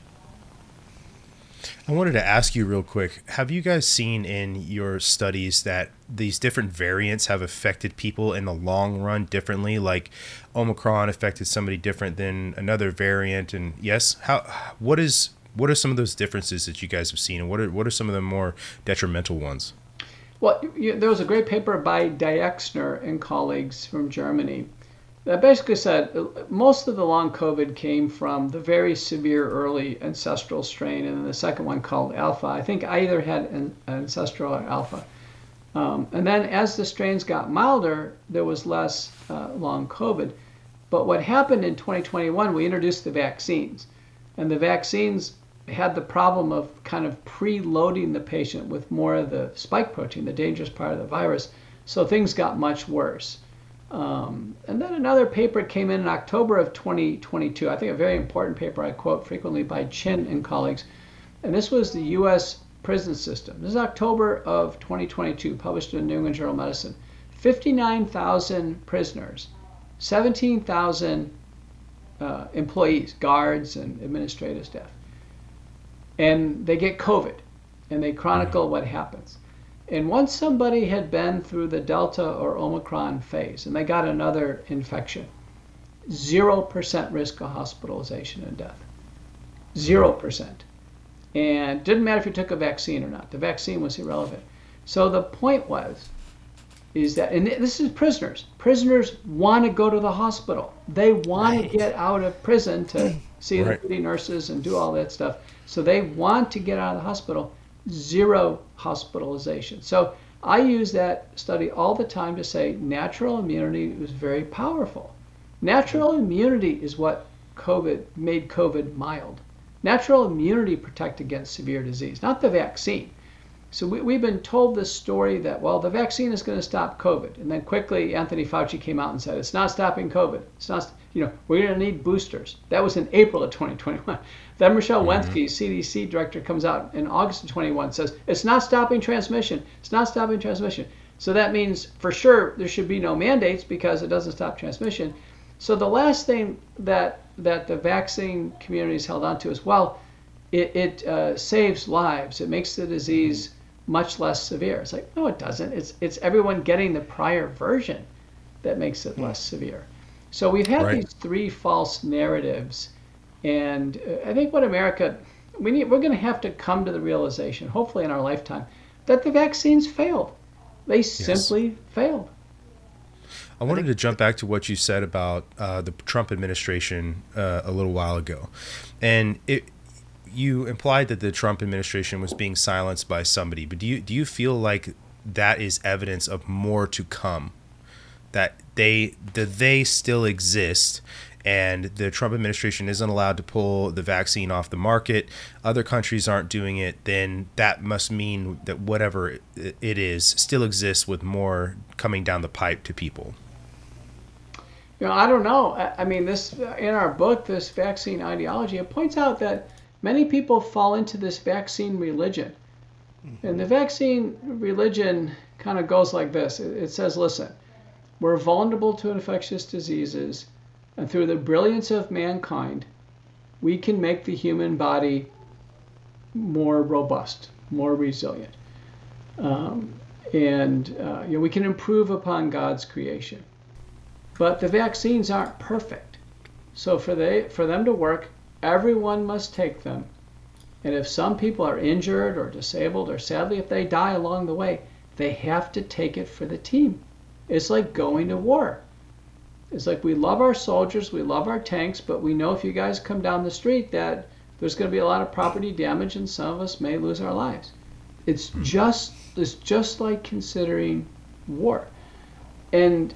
I wanted to ask you real quick, have you guys seen in your studies that these different variants have affected people in the long run differently? Like Omicron affected somebody different than another variant? And yes, how what is what are some of those differences that you guys have seen, and what are what are some of the more detrimental ones? Well, you, there was a great paper by Dijkstra and colleagues from Germany that basically said most of the long COVID came from the very severe early ancestral strain, and then the second one called Alpha. I think I either had an ancestral or Alpha. Um, and then as the strains got milder, there was less uh, long COVID. But what happened in twenty twenty-one, we introduced the vaccines. And the vaccines had the problem of kind of preloading the patient with more of the spike protein, the dangerous part of the virus. So things got much worse. Um, and then another paper came in in October of twenty twenty-two, I think a very important paper I quote frequently by Chin and colleagues. And this was the U S prison system. This is October of twenty twenty-two, published in the New England Journal of Medicine. fifty-nine thousand prisoners, seventeen thousand uh, employees, guards and administrative staff. And they get COVID, and they chronicle what happens. And once somebody had been through the Delta or Omicron phase, and they got another infection, zero percent risk of hospitalization and death. Zero percent. And it didn't matter if you took a vaccine or not. The vaccine was irrelevant. So the point was, is that, and this is prisoners. Prisoners want to go to the hospital. They want right. to get out of prison to see right. the pretty nurses and do all that stuff. So they want to get out of the hospital. Zero hospitalization. So I use that study all the time to say natural immunity was very powerful. Natural immunity is what COVID made COVID mild. Natural immunity protect against severe disease, not the vaccine. So we, we've been told this story that, well, the vaccine is going to stop COVID. And then quickly Anthony Fauci came out and said, it's not stopping COVID. It's not, you know, we're going to need boosters. That was in April of twenty twenty-one. Then Michelle mm-hmm. Wensky, C D C director, comes out in August of twenty-one, says, it's not stopping transmission. It's not stopping transmission. So that means for sure there should be no mandates because it doesn't stop transmission. So the last thing that that the vaccine community has held on to is, well, it, it uh, saves lives. It makes the disease much less severe. It's like, no, it doesn't. It's it's everyone getting the prior version that makes it less severe. So we've had right. these three false narratives, and uh, I think what America, we need, we're going to have to come to the realization, hopefully in our lifetime, that the vaccines failed. They yes. simply failed. I wanted to jump back to what you said about uh, the Trump administration uh, a little while ago, and it. You implied that the Trump administration was being silenced by somebody, but do you do you feel like that is evidence of more to come? That they that they still exist, and the Trump administration isn't allowed to pull the vaccine off the market. Other countries aren't doing it. Then that must mean that whatever it is still exists, with more coming down the pipe to people. You know, I don't know. I, I mean, this in our book, this vaccine ideology, it points out that many people fall into this vaccine religion. Mm-hmm. And the vaccine religion kind of goes like this. It, it says, listen, we're vulnerable to infectious diseases, and through the brilliance of mankind, we can make the human body more robust, more resilient. Um, and uh, you know, we can improve upon God's creation. But the vaccines aren't perfect. So for they for them to work, everyone must take them. And if some people are injured or disabled, or sadly if they die along the way, they have to take it for the team. It's like going to war. It's like we love our soldiers, we love our tanks, but we know if you guys come down the street that there's going to be a lot of property damage and some of us may lose our lives. It's just it's just like considering war. And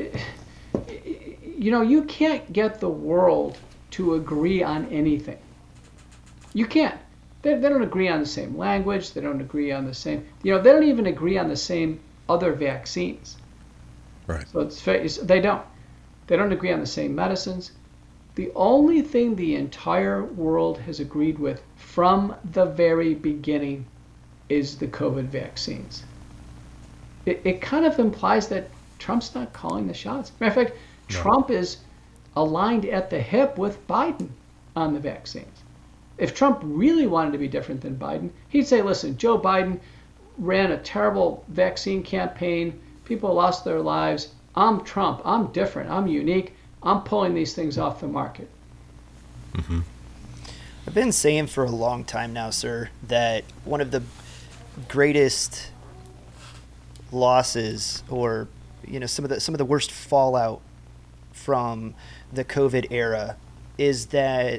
you know, you can't get the world to agree on anything. You can't. They, they don't agree on the same language. They don't agree on the same, you know, they don't even agree on the same other vaccines. Right. So it's, it's they don't. They don't agree on the same medicines. The only thing the entire world has agreed with from the very beginning is the COVID vaccines. It, it kind of implies that Trump's not calling the shots. Matter of fact, no. Trump is aligned at the hip with Biden on the vaccines. If Trump really wanted to be different than Biden, he'd say, listen, Joe Biden ran a terrible vaccine campaign. People lost their lives. I'm Trump. I'm different. I'm unique. I'm pulling these things off the market. Mm-hmm. I've been saying for a long time now, sir, that one of the greatest losses, or you know, some of the some of the worst fallout from the COVID era, is that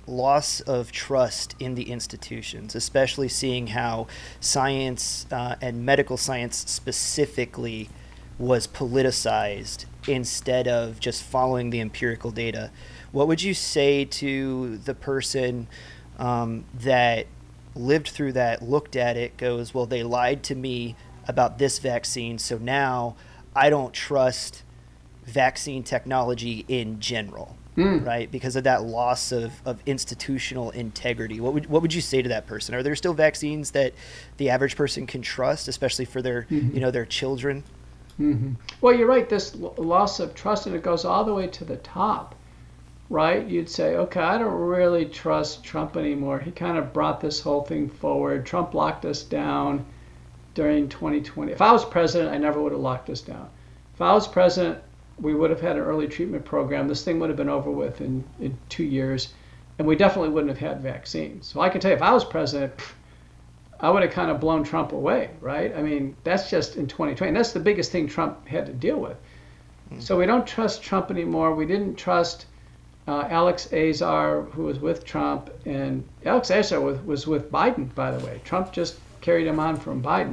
loss of trust in the institutions, especially seeing how science uh, and medical science specifically was politicized instead of just following the empirical data. What would you say to the person um, that lived through that, looked at it, goes, well, they lied to me about this vaccine, so now I don't trust vaccine technology in general, mm. right? Because of that loss of, of institutional integrity. What would what would you say to that person? Are there still vaccines that the average person can trust, especially for their mm-hmm. you know their children? Mm-hmm. Well, you're right. This l- loss of trust, and it goes all the way to the top, right? You'd say, okay, I don't really trust Trump anymore. He kind of brought this whole thing forward. Trump locked us down during twenty twenty. If I was president, I never would have locked us down. If I was president, we would have had an early treatment program. This thing would have been over with in, in two years, and we definitely wouldn't have had vaccines. So I can tell you, if I was president, I would have kind of blown Trump away, right? I mean, that's just in twenty twenty. And that's the biggest thing Trump had to deal with. Mm-hmm. So we don't trust Trump anymore. We didn't trust uh, Alex Azar, who was with Trump, and Alex Azar was, was with Biden, by the way. Trump just carried him on from Biden.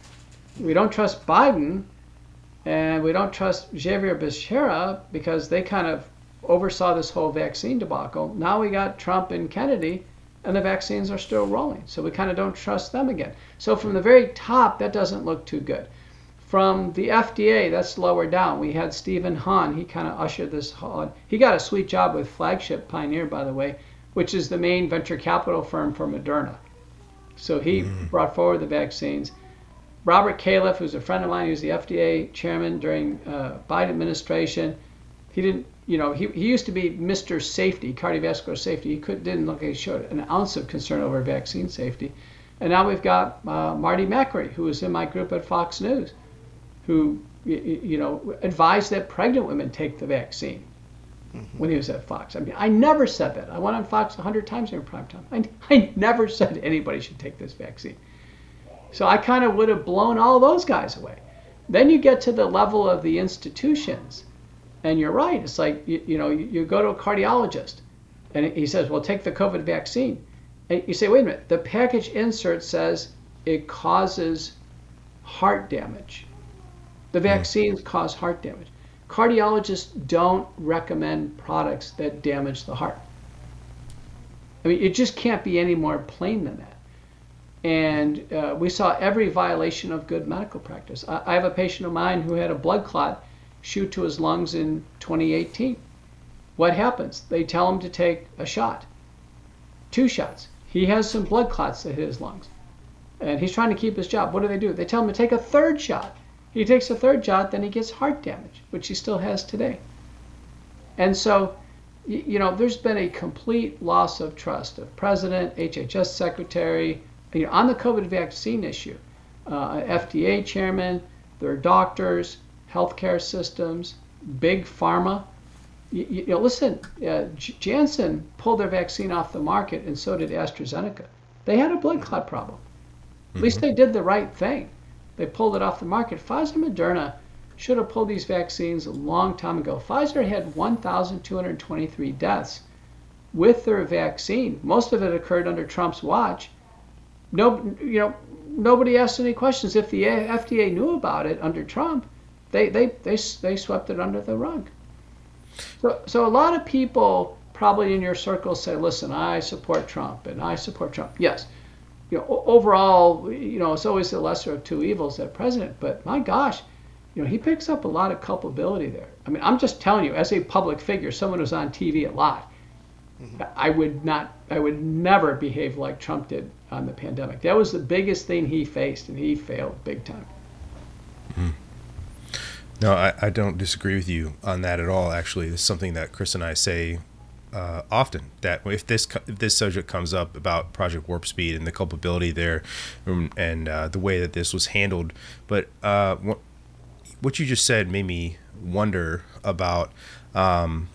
We don't trust Biden. And we don't trust Xavier Becerra because they kind of oversaw this whole vaccine debacle. Now we got Trump and Kennedy, and the vaccines are still rolling. So we kind of don't trust them again. So from the very top, that doesn't look too good. From the F D A, that's lower down. We had Stephen Hahn. He kind of ushered this on. He got a sweet job with Flagship Pioneer, by the way, which is the main venture capital firm for Moderna. So he mm. brought forward the vaccines. Robert Califf, who's a friend of mine, he was the F D A chairman during uh, Biden administration. He didn't, you know, he, he used to be Mister Safety, cardiovascular safety. He could, didn't look like he showed an ounce of concern over vaccine safety. And now we've got uh, Marty Makary, who was in my group at Fox News, who, you, you know, advised that pregnant women take the vaccine mm-hmm. when he was at Fox. I mean, I never said that. I went on Fox a hundred times during prime time. I, I never said anybody should take this vaccine. So I kind of would have blown all those guys away. Then you get to the level of the institutions, and you're right. It's like, you, you know, you, you go to a cardiologist, and he says, well, take the COVID vaccine. And you say, wait a minute, the package insert says it causes heart damage. The vaccines mm. cause heart damage. Cardiologists don't recommend products that damage the heart. I mean, it just can't be any more plain than that. And uh, we saw every violation of good medical practice. I, I have a patient of mine who had a blood clot shoot to his lungs in twenty eighteen. What happens? They tell him to take a shot, two shots. He has some blood clots that hit his lungs, and he's trying to keep his job. What do they do? They tell him to take a third shot. He takes a third shot, then he gets heart damage, which he still has today. And so, you know, there's been a complete loss of trust of president, H H S secretary, you know, on the COVID vaccine issue, uh, F D A chairman, their doctors, healthcare systems, big pharma. You, you know, listen, uh, Janssen pulled their vaccine off the market, and so did AstraZeneca. They had a blood clot problem. At mm-hmm. least they did the right thing. They pulled it off the market. Pfizer and Moderna should have pulled these vaccines a long time ago. Pfizer had one thousand two hundred twenty-three deaths with their vaccine. Most of it occurred under Trump's watch. No, you know, nobody asked any questions. If the F D A knew about it under Trump, they they they they swept it under the rug. So so a lot of people probably in your circle say, listen, I support Trump and I support Trump. Yes, you know, overall, you know, it's always the lesser of two evils, that president. But my gosh, you know, he picks up a lot of culpability there. I mean, I'm just telling you, as a public figure, someone who's on T V a lot, mm-hmm. I would not, I would never behave like Trump did on the pandemic. That was the biggest thing he faced, and he failed big time. Mm-hmm. No, I, I don't disagree with you on that at all. Actually, it's something that Chris and I say uh, often, that if this if this subject comes up about Project Warp Speed and the culpability there, um, and uh, the way that this was handled. But uh, what, what you just said made me wonder about um,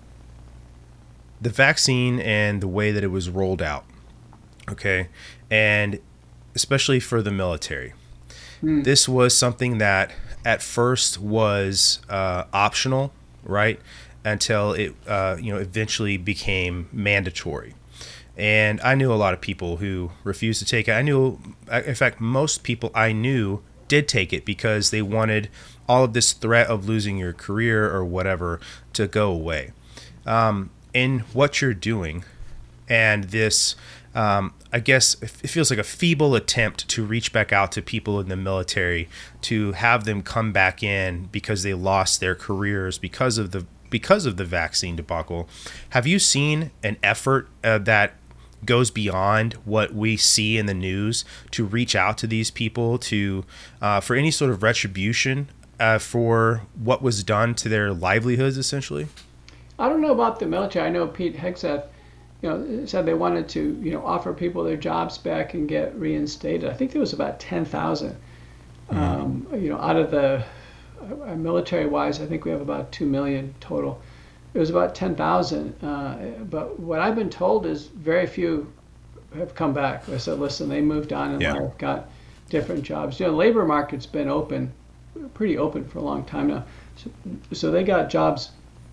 the vaccine and the way that it was rolled out. Okay, and especially for the military, mm. this was something that at first was uh, optional, right? Until it, uh, you know, eventually became mandatory. And I knew a lot of people who refused to take it. I knew, in fact, most people I knew did take it because they wanted all of this threat of losing your career or whatever to go away. Um, in what you're doing, and this, um, I guess it feels like a feeble attempt to reach back out to people in the military to have them come back in because they lost their careers because of the because of the vaccine debacle. Have you seen an effort uh, that goes beyond what we see in the news to reach out to these people to uh, for any sort of retribution uh, for what was done to their livelihoods, essentially? I don't know about the military. I know Pete Hegseth, you know, said they wanted to, you know, offer people their jobs back and get reinstated. I think there was about ten thousand. Mm-hmm. Um, you know, out of the uh, military-wise, I think we have about two million total. It was about ten thousand, uh, but what I've been told is very few have come back. I said, listen, they moved on in yeah. life, got different jobs. You know, the labor market's been open, pretty open for a long time now. So, so they got jobs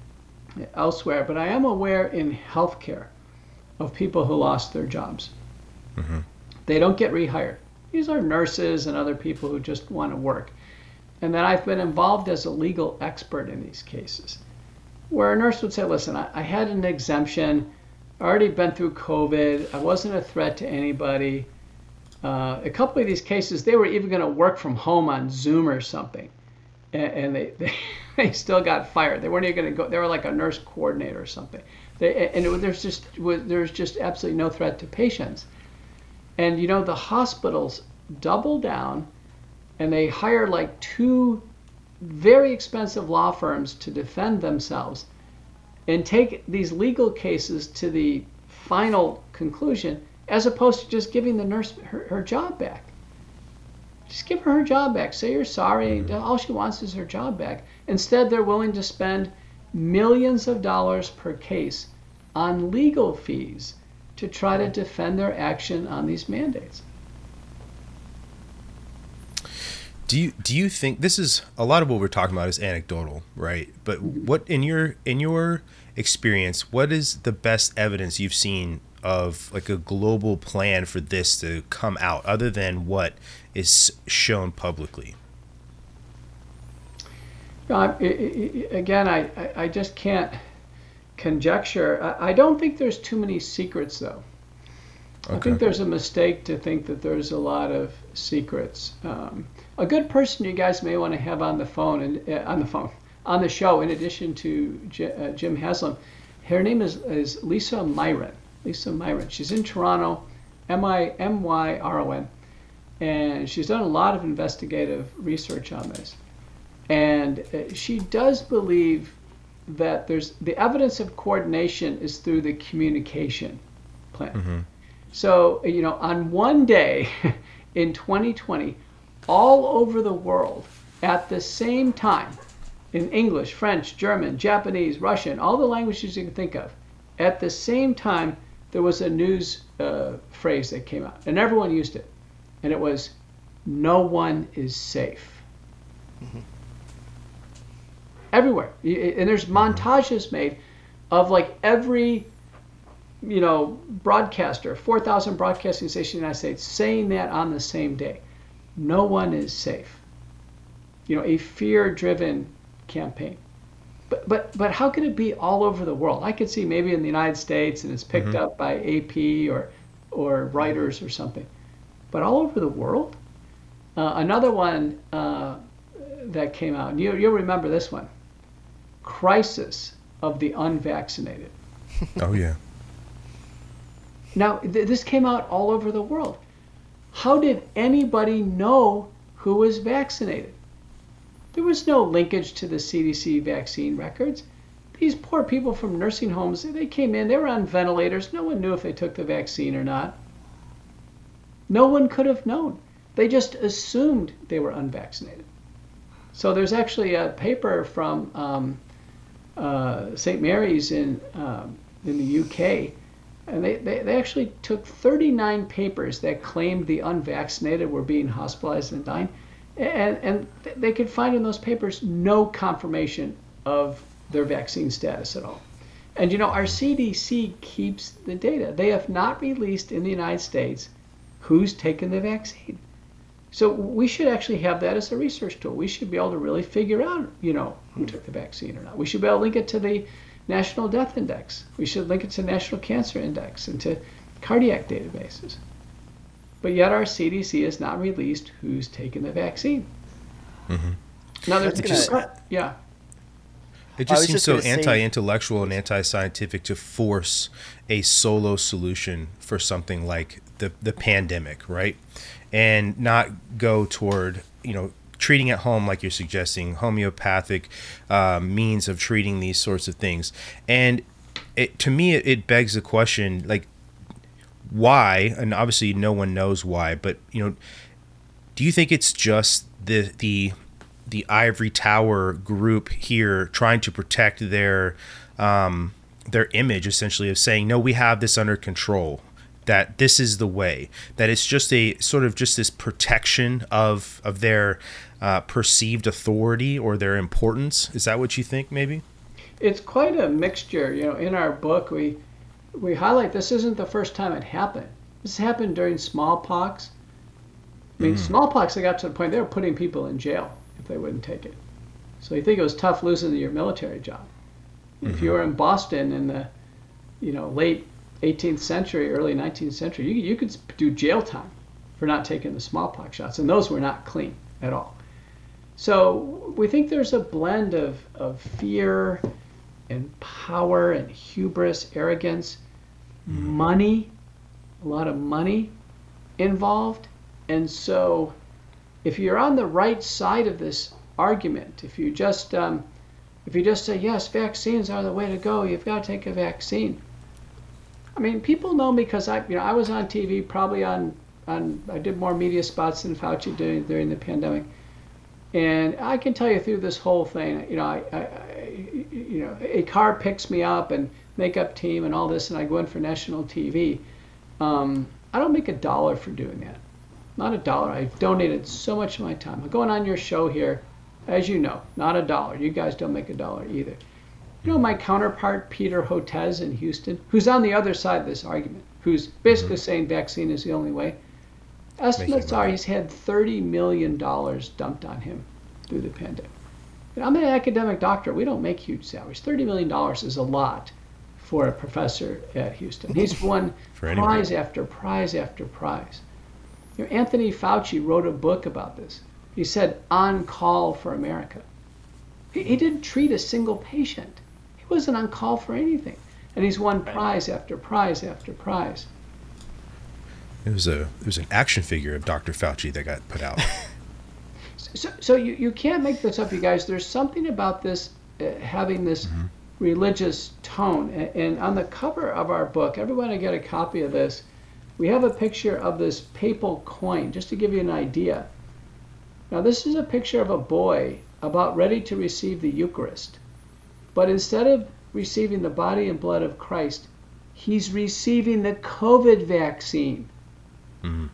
elsewhere. But I am aware in healthcare of people who lost their jobs. Mm-hmm. They don't get rehired. These are nurses and other people who just want to work. And then I've been involved as a legal expert in these cases, where a nurse would say, listen, I, I had an exemption, I already been through COVID, I wasn't a threat to anybody. Uh, a couple of these cases, they were even going to work from home on Zoom or something, and, and they, they they still got fired. They weren't even going to go, they were like a nurse coordinator or something. They, and it, there's just there's just absolutely no threat to patients. And you know, the hospitals double down, and they hire like two very expensive law firms to defend themselves and take these legal cases to the final conclusion, as opposed to just giving the nurse her, her job back. Just give her her job back. Say you're sorry. All she wants is her job back. Instead, they're willing to spend millions of dollars per case on legal fees to try to defend their action on these mandates. Do you do you think this is a lot of what we're talking about is anecdotal, right? But what in your in your experience, what is the best evidence you've seen of like a global plan for this to come out, other than what is shown publicly? Uh, again, I, I just can't conjecture. I, I don't think there's too many secrets, though. Okay. I think there's a mistake to think that there's a lot of secrets. Um, a good person you guys may want to have on the phone and uh, on the phone on the show, in addition to J- uh, Jim Haslam, her name is, is Lisa Myron. Lisa Myron. She's in Toronto, M I M Y R O N, and she's done a lot of investigative research on this. And uh, she does believe that there's the evidence of coordination is through the communication plan. Mm-hmm. So, you know, on one day in twenty twenty, all over the world at the same time, in English, French, German, Japanese, Russian, all the languages you can think of, at the same time, there was a news uh, phrase that came out, and everyone used it. And it was, no one is safe. Mm-hmm. Everywhere. And there's montages made of like every, you know, broadcaster, four thousand broadcasting stations in the United States saying that on the same day. No one is safe. You know, a fear-driven campaign. But but but how can it be all over the world? I could see maybe in the United States and it's picked mm-hmm. up by A P or or Reuters or something. But all over the world? Uh, another one uh, that came out, and you, you'll remember this one. Crisis of the unvaccinated. Oh, yeah. Now, th- this came out all over the world. How did anybody know who was vaccinated? There was no linkage to the C D C vaccine records. These poor people from nursing homes, they came in, they were on ventilators. No one knew if they took the vaccine or not. No one could have known. They just assumed they were unvaccinated. So there's actually a paper from um, uh, Saint Mary's in um, in the U K, and they, they, they actually took thirty-nine papers that claimed the unvaccinated were being hospitalized and dying, and, and they could find in those papers no confirmation of their vaccine status at all. And you know, our C D C keeps the data. They have not released in the United States who's taken the vaccine. So we should actually have that as a research tool. We should be able to really figure out, you know, who took the vaccine or not. We should be able to link it to the National Death Index. We should link it to National Cancer Index and to cardiac databases. But yet our C D C has not released who's taken the vaccine. Mm-hmm. Now there's That's gonna, gonna- yeah. It I just was seems just so gonna say- anti-intellectual and anti-scientific to force a solo solution for something like the the pandemic, right? And not go toward, you know, treating at home like you're suggesting, homeopathic uh, means of treating these sorts of things. And it, to me, it, it begs the question, like, why? And obviously, no one knows why. But you know, do you think it's just the the the ivory tower group here trying to protect their um, their image, essentially, of saying, no, we have this under control, that this is the way, that it's just a sort of just this protection of of their uh, perceived authority or their importance? Is that what you think, maybe? It's quite a mixture. You know, in our book, we we highlight this isn't the first time it happened. This happened during smallpox. I mean, mm. smallpox, they got to the point they were putting people in jail if they wouldn't take it. So you think it was tough losing your military job. Mm-hmm. If you were in Boston in the, you know, late eighteenth century, early nineteenth century, you, you could do jail time for not taking the smallpox shots, and those were not clean at all. So we think there's a blend of, of fear and power and hubris, arrogance, mm-hmm. money, a lot of money involved. And so if you're on the right side of this argument, if you just um, if you just say, yes, vaccines are the way to go, you've got to take a vaccine. I mean, people know me because I, you know, I was on T V, probably on, on I did more media spots than Fauci did during the pandemic. And I can tell you through this whole thing, you know, I, I, I you know, a car picks me up and makeup team and all this, and I go in for national T V. Um, I don't make a dollar for doing that. Not a dollar. I've donated so much of my time. I'm going on your show here, as you know, not a dollar. You guys don't make a dollar either. You know, my counterpart, Peter Hotez in Houston, who's on the other side of this argument, who's basically mm-hmm. saying vaccine is the only way. Estimates are he's had thirty million dollars dumped on him through the pandemic. And I'm an academic doctor. We don't make huge salaries. thirty million dollars is a lot for a professor at Houston. He's won prize after prize after prize. You know, Anthony Fauci wrote a book about this. He said, on call for America. He, he didn't treat a single patient. He wasn't on call for anything. And he's won prize after prize after prize. It was a it was an action figure of Doctor Fauci that got put out. so so you, you can't make this up, you guys. There's something about this uh, having this mm-hmm. religious tone. And, and on the cover of our book, everyone will get a copy of this. We have a picture of this papal coin, just to give you an idea. Now, this is a picture of a boy about ready to receive the Eucharist. But instead of receiving the body and blood of Christ, he's receiving the COVID vaccine. Mm-hmm.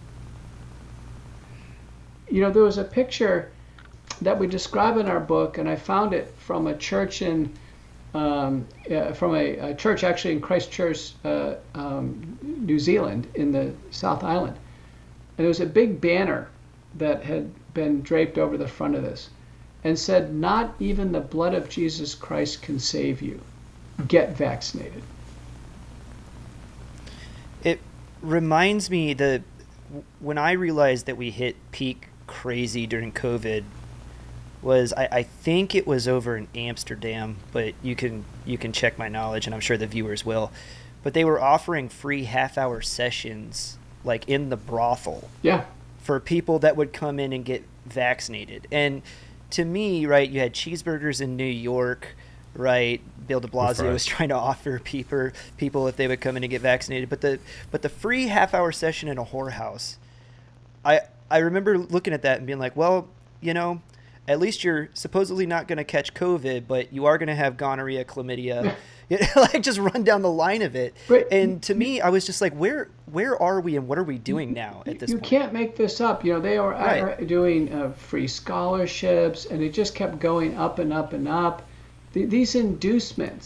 You know, there was a picture that we describe in our book, and I found it from a church in Um, uh, from a, a church actually in Christchurch, uh, um, New Zealand, in the South Island. And there was a big banner that had been draped over the front of this and said, not even the blood of Jesus Christ can save you. Get vaccinated. It reminds me that when I realized that we hit peak crazy during COVID, was I, I think it was over in Amsterdam, but you can you can check my knowledge, and I'm sure the viewers will. But they were offering free half-hour sessions, like in the brothel, yeah, for people that would come in and get vaccinated. And to me, right, you had cheeseburgers in New York, right? Bill de Blasio was trying to offer people people if they would come in and get vaccinated. But the but the free half-hour session in a whorehouse, I I remember looking at that and being like, well, you know, at least you're supposedly not going to catch COVID, but you are going to have gonorrhea, chlamydia, like just run down the line of it. But and to me, I was just like, where where are we and what are we doing now at this you point? You can't make this up. You know, they are right. doing uh, free scholarships, and it just kept going up and up and up. The, these inducements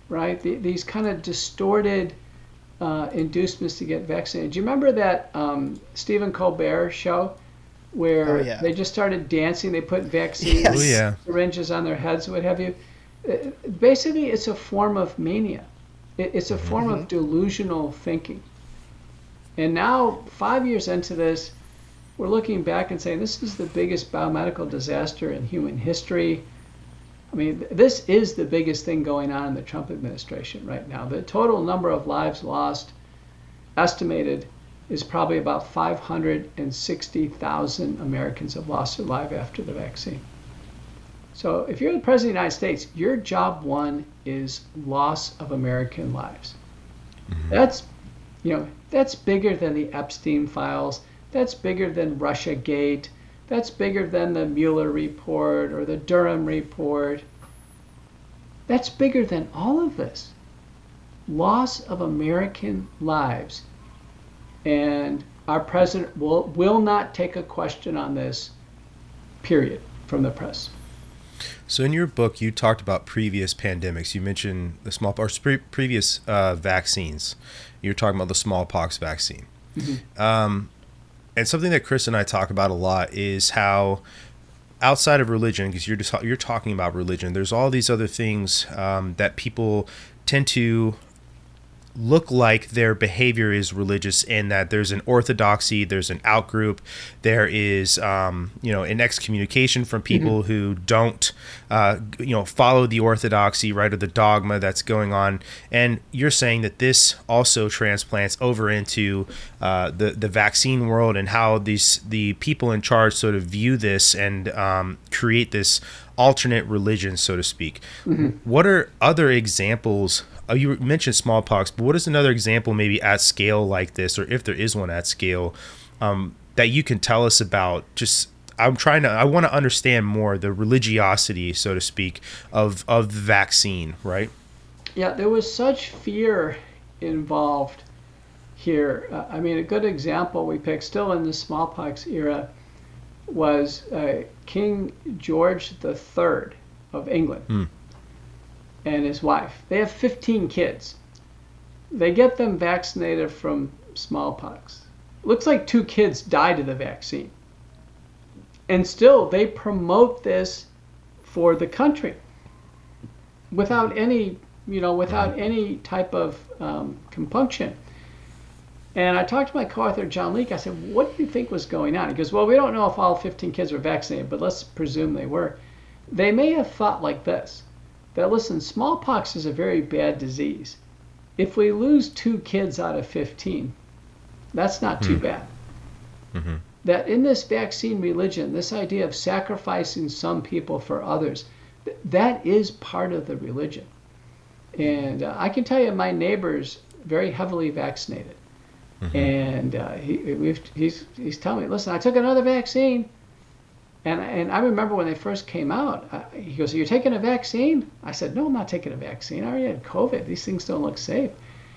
right? The, these kind of distorted uh, inducements to get vaccinated. Do you remember that um, Stephen Colbert show where Oh, yeah. they just started dancing? They put vaccine Yes. Oh, yeah. syringes on their heads, what have you. Uh, Basically, it's a form of mania. It, it's a form of delusional thinking. And now, five years into this, we're looking back and saying this is the biggest biomedical disaster in human history. I mean, th- this is the biggest thing going on in the Trump administration right now. The total number of lives lost, estimated, is probably about five hundred sixty thousand Americans have lost their life after the vaccine. So if you're the President of the United States, your job one is loss of American lives. Mm-hmm. That's, you know, that's bigger than the Epstein files. That's bigger than Russiagate. That's bigger than the Mueller report or the Durham report. That's bigger than all of this. Loss of American lives. And our president will, will not take a question on this, period, from the press. So in your book, you talked about previous pandemics. You mentioned the smallpox, pre- previous uh, vaccines. You're talking about the smallpox vaccine. Mm-hmm. Um, and something that Chris and I talk about a lot is how outside of religion, because you're just, you're talking about religion, there's all these other things um, that people tend to look like their behavior is religious, in that there's an orthodoxy, there's an outgroup, there is um, you know, an excommunication from people mm-hmm. who don't uh, you know, follow the orthodoxy, right, or the dogma that's going on. And you're saying that this also transplants over into uh, the the vaccine world, and how these the people in charge sort of view this and um, create this alternate religion, so to speak. Mm-hmm. What are other examples? Oh, you mentioned smallpox, but what is another example, maybe at scale like this, or if there is one at scale, um, that you can tell us about? Just, I'm trying to, I want to understand more the religiosity, so to speak, of of the vaccine, right? Yeah, there was such fear involved here. Uh, I mean, a good example we picked, still in the smallpox era, was uh, King George the Third of England. Mm. And his wife. They have fifteen kids. They get them vaccinated from smallpox. Looks like two kids died of the vaccine. And still, they promote this for the country without any, you know, without any type of um, compunction. And I talked to my co-author, John Leake. I said, what do you think was going on? He goes, well, we don't know if all fifteen kids were vaccinated, but let's presume they were. They may have thought like this, that, listen, smallpox is a very bad disease. If we lose two kids out of fifteen, that's not too mm. bad. Mm-hmm. That in this vaccine religion, this idea of sacrificing some people for others, th- that is part of the religion. And uh, I can tell you, my neighbor's very heavily vaccinated. Mm-hmm. And uh, he, we've, he's, he's telling me, listen, I took another vaccine. And and I remember when they first came out, uh, he goes, are you taking a vaccine? I said, no, I'm not taking a vaccine. I already had COVID. These things don't look safe.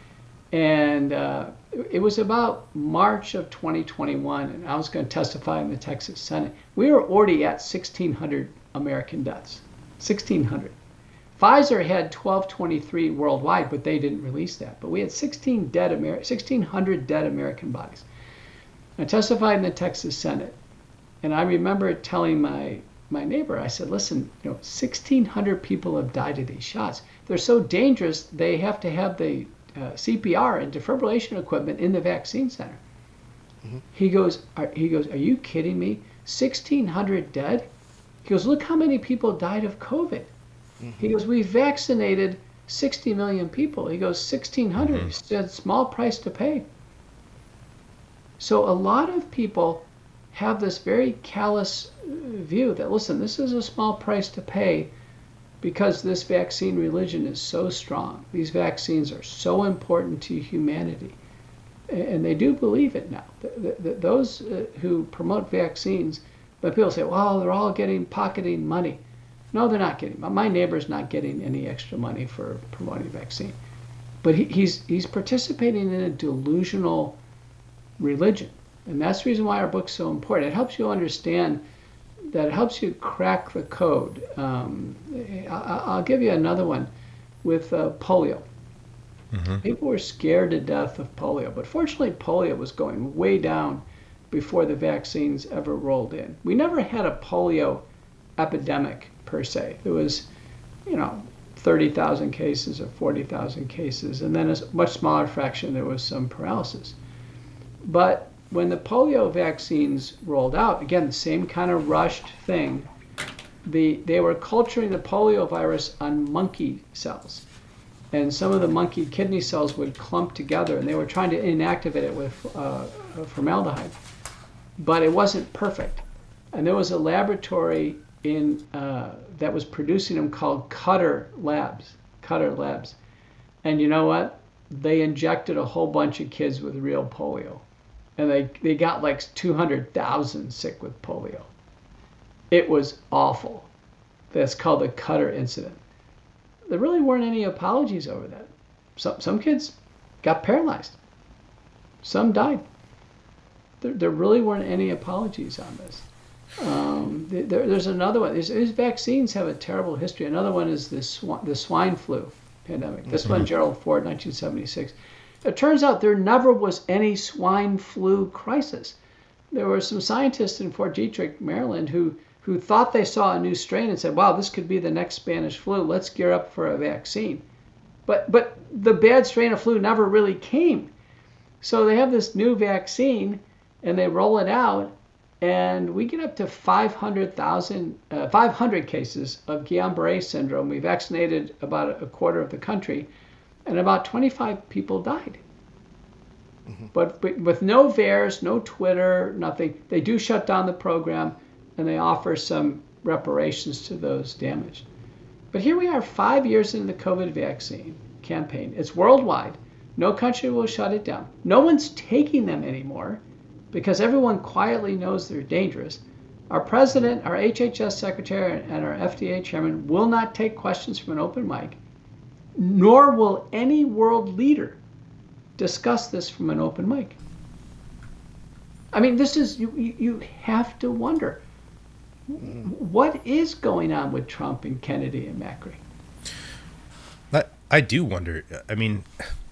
And uh, it was about March of twenty twenty-one, and I was going to testify in the Texas Senate. We were already at sixteen hundred American deaths, sixteen hundred. Pfizer had twelve twenty-three worldwide, but they didn't release that. But we had sixteen dead Amer- sixteen hundred dead American bodies. I testified in the Texas Senate. And I remember telling my, my neighbor, I said, listen, you know, sixteen hundred people have died of these shots. They're so dangerous, they have to have the uh, C P R and defibrillation equipment in the vaccine center. Mm-hmm. He goes, are, he goes, are you kidding me? sixteen hundred dead? He goes, look how many people died of COVID. Mm-hmm. He goes, we vaccinated sixty million people. He goes, sixteen hundred, mm-hmm. said small price to pay. So a lot of people have this very callous view that, listen, this is a small price to pay because this vaccine religion is so strong. These vaccines are so important to humanity. And they do believe it now. The, the, those uh, who promote vaccines, but people say, well, they're all getting, pocketing money. No, they're not getting. My neighbor's not getting any extra money for promoting a vaccine. But he, he's, he's participating in a delusional religion. And that's the reason why our book's so important. It helps you understand that, it helps you crack the code. Um, I, I'll give you another one. with uh, polio. Mm-hmm. People were scared to death of polio, but fortunately polio was going way down before the vaccines ever rolled in. We never had a polio epidemic per se. There was, you know, thirty thousand cases or forty thousand cases, and then a much smaller fraction there was some paralysis. But when the polio vaccines rolled out, again, the same kind of rushed thing, the, they were culturing the polio virus on monkey cells. And some of the monkey kidney cells would clump together, and they were trying to inactivate it with uh, formaldehyde. But it wasn't perfect. And there was a laboratory in uh, that was producing them called Cutter Labs. Cutter Labs. And you know what? They injected a whole bunch of kids with real polio. And they, they got like two hundred thousand sick with polio. It was awful. That's called the Cutter incident. There really weren't any apologies over that. Some, some kids got paralyzed. Some died. There, there really weren't any apologies on this. Um, there, there's another one. These, these vaccines have a terrible history. Another one is the, sw- the swine flu pandemic. This mm-hmm. one, Gerald Ford, nineteen seventy-six. It turns out there never was any swine flu crisis. There were some scientists in Fort Detrick, Maryland, who who thought they saw a new strain and said, wow, this could be the next Spanish flu. Let's gear up for a vaccine. But but the bad strain of flu never really came. So they have this new vaccine, and they roll it out, and we get up to five hundred thousand, uh, five hundred cases of Guillain-Barré syndrome. We vaccinated about a quarter of the country, and about twenty-five people died. Mm-hmm. But, but with no V A E R S, no Twitter, nothing, they do shut down the program, and they offer some reparations to those damaged. But here we are five years into the COVID vaccine campaign. It's worldwide. No country will shut it down. No one's taking them anymore because everyone quietly knows they're dangerous. Our president, our H H S secretary, and our F D A chairman will not take questions from an open mic, nor will any world leader discuss this from an open mic. I mean, this is, you, you have to wonder, what is going on with Trump and Kennedy and Macri? I, I do wonder. I mean,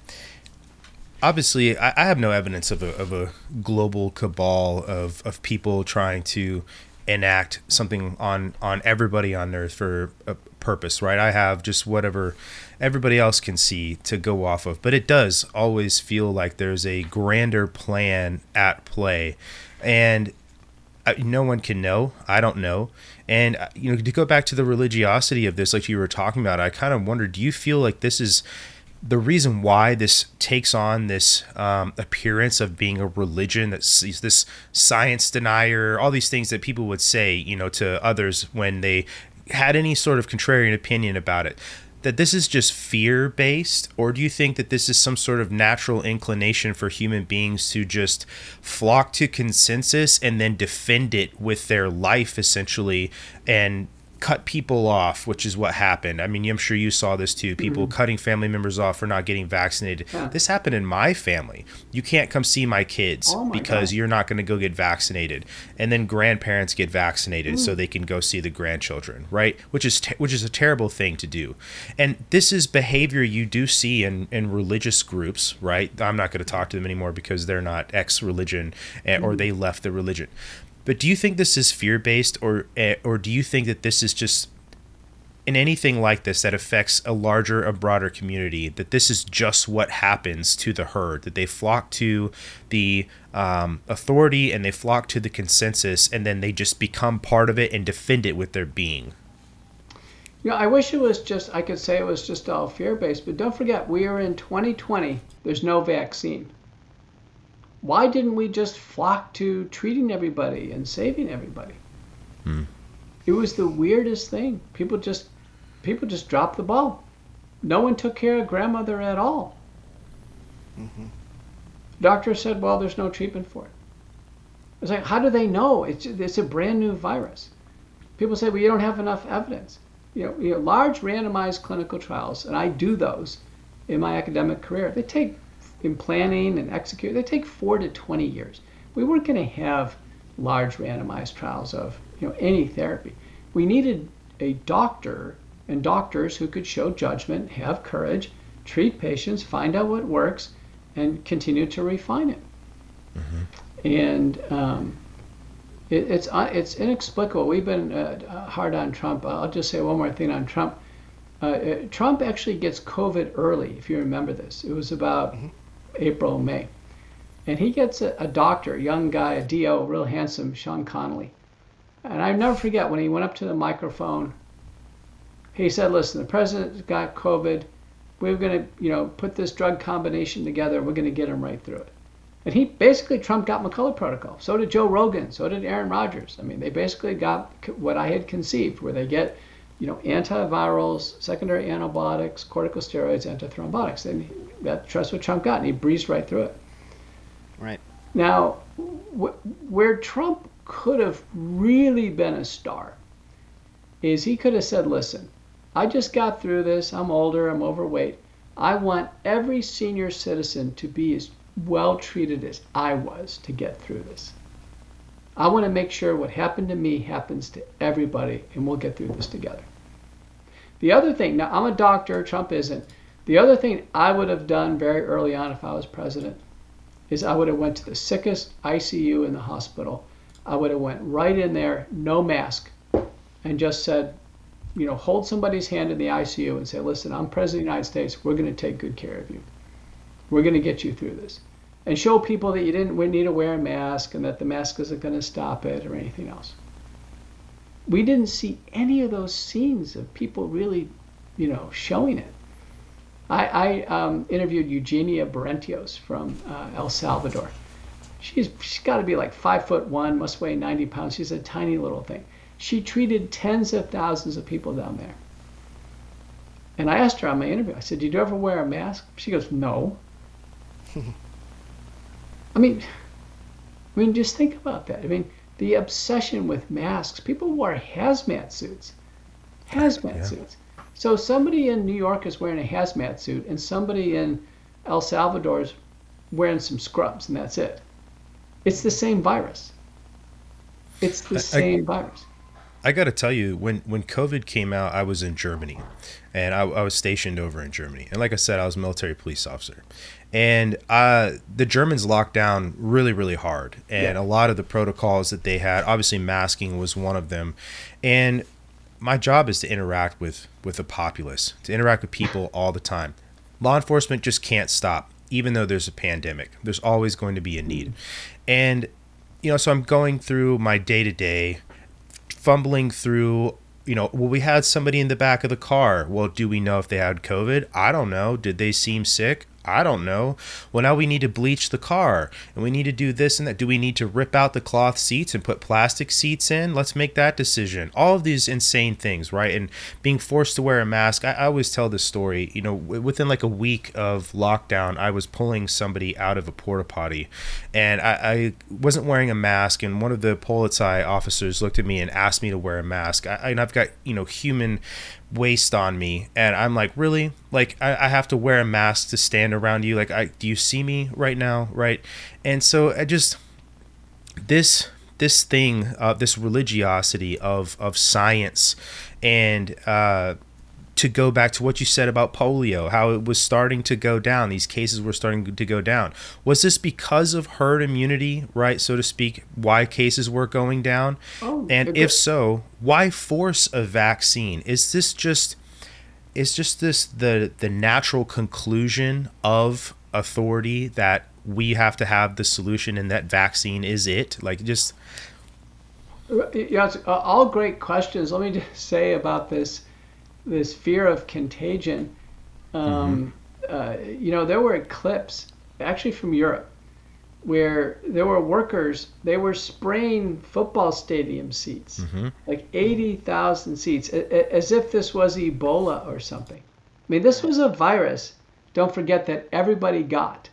obviously, I, I have no evidence of a, of a global cabal of, of people trying to enact something on, on everybody on Earth for a purpose, right? I have just whatever everybody else can see to go off of. But it does always feel like there's a grander plan at play. And no one can know. I don't know. And, you know, to go back to the religiosity of this, like you were talking about, I kind of wonder, do you feel like this is the reason why this takes on this um, appearance of being a religion, that's this science denier, all these things that people would say, you know, to others when they had any sort of contrarian opinion about it, that this is just fear-based? Or do you think that this is some sort of natural inclination for human beings to just flock to consensus and then defend it with their life, essentially, and cut people off, which is what happened? I mean, I'm sure you saw this too, people mm-hmm. cutting family members off for not getting vaccinated. Yeah. This happened in my family. You can't come see my kids oh my because God. You're not going to go get vaccinated. And then grandparents get vaccinated mm. so they can go see the grandchildren, right? Which is te- which is a terrible thing to do. And this is behavior you do see in, in religious groups, right? I'm not going to talk to them anymore because they're not ex-religion mm. or they left the religion. But do you think this is fear-based, or or do you think that this is just, in anything like this that affects a larger, a broader community, that this is just what happens to the herd, that they flock to the um, authority and they flock to the consensus, and then they just become part of it and defend it with their being? You know, I wish it was just, I could say it was just all fear-based, but don't forget, we are in twenty twenty. There's no vaccine. Why didn't we just flock to treating everybody and saving everybody? Hmm. It was the weirdest thing. People just people just dropped the ball. No one took care of grandmother at all. Mm-hmm. Doctor said, well, there's no treatment for it. It's like, how do they know? It's it's a brand new virus. People say, well, you don't have enough evidence. You know, you know, large randomized clinical trials, and I do those in my academic career. They take, in planning and execute, they take four to twenty years. We weren't going to have large randomized trials of, you know, any therapy. We needed a doctor and doctors who could show judgment, have courage, treat patients, find out what works, and continue to refine it. Mm-hmm. And um, it, it's uh, it's inexplicable. We've been uh, hard on Trump. I'll just say one more thing on Trump. Uh, Trump actually gets COVID early, if you remember this. It was about mm-hmm. April, May. And he gets a, a doctor, a young guy, a D O, real handsome, Sean Connolly. And I never forget when he went up to the microphone, he said, listen, the president's got COVID. We're going to, you know, put this drug combination together. We're going to get him right through it. And he basically, Trump got McCullough protocol. So did Joe Rogan. So did Aaron Rodgers. I mean, they basically got what I had conceived, where they get, you know, antivirals, secondary antibiotics, corticosteroids, antithrombotics. And that, that's what Trump got, and he breezed right through it. Right. Now, wh- where Trump could have really been a star is he could have said, listen, I just got through this. I'm older. I'm overweight. I want every senior citizen to be as well treated as I was to get through this. I want to make sure what happened to me happens to everybody, and we'll get through this together. The other thing, now I'm a doctor, Trump isn't. The other thing I would have done very early on if I was president is I would have went to the sickest I C U in the hospital. I would have went right in there, no mask, and just said, you know, hold somebody's hand in the I C U and say, listen, I'm president of the United States. We're going to take good care of you. We're going to get you through this. And show people that you didn't need to wear a mask and that the mask isn't going to stop it or anything else. We didn't see any of those scenes of people really, you know, showing it. I, I um, interviewed Eugenia Barrientos from uh, El Salvador. She's she's got to be like five foot one, must weigh ninety pounds. She's a tiny little thing. She treated tens of thousands of people down there. And I asked her on my interview, I said, did you ever wear a mask? She goes, no. I mean, I mean, just think about that. I mean, the obsession with masks. People wore hazmat suits. Hazmat yeah. suits. So somebody in New York is wearing a hazmat suit, and somebody in El Salvador is wearing some scrubs, and that's it. It's the same virus. It's the I, same I, virus. I got to tell you, when, when COVID came out, I was in Germany, and I, I was stationed over in Germany. And like I said, I was a military police officer. And uh, the Germans locked down really, really hard. And yeah. a lot of the protocols that they had, obviously masking was one of them. And my job is to interact with, with the populace, to interact with people all the time. Law enforcement just can't stop, even though there's a pandemic. There's always going to be a need. And, you know, so I'm going through my day-to-day, fumbling through, you know, well, we had somebody in the back of the car. Well, do we know if they had COVID? I don't know. Did they seem sick? I don't know. Well, now we need to bleach the car, and we need to do this and that. Do we need to rip out the cloth seats and put plastic seats in? Let's make that decision. All of these insane things, right? And being forced to wear a mask. I, I always tell this story, you know, within like a week of lockdown, I was pulling somebody out of a porta potty, and I, I wasn't wearing a mask, and one of the Polizei officers looked at me and asked me to wear a mask. I, and I've got, you know, human waste on me, and I'm like, really? Like, I, I have to wear a mask to stand around you? Like, I do you see me right now, right? And so I just this this thing, uh, this religiosity of of science, and uh, to go back to what you said about polio, how it was starting to go down. These cases were starting to go down. Was this because of herd immunity, right, so to speak, why cases were going down? Oh, and if so, why force a vaccine? Is this just is just this the the natural conclusion of authority that we have to have the solution and that vaccine is it? Like, just yeah, it's all great questions. Let me just say about this. This fear of contagion, um, mm-hmm. uh, you know, there were clips actually from Europe where there were workers, they were spraying football stadium seats, mm-hmm. like eighty thousand seats, a- as if this was Ebola or something. I mean, this was a virus, don't forget, that everybody got.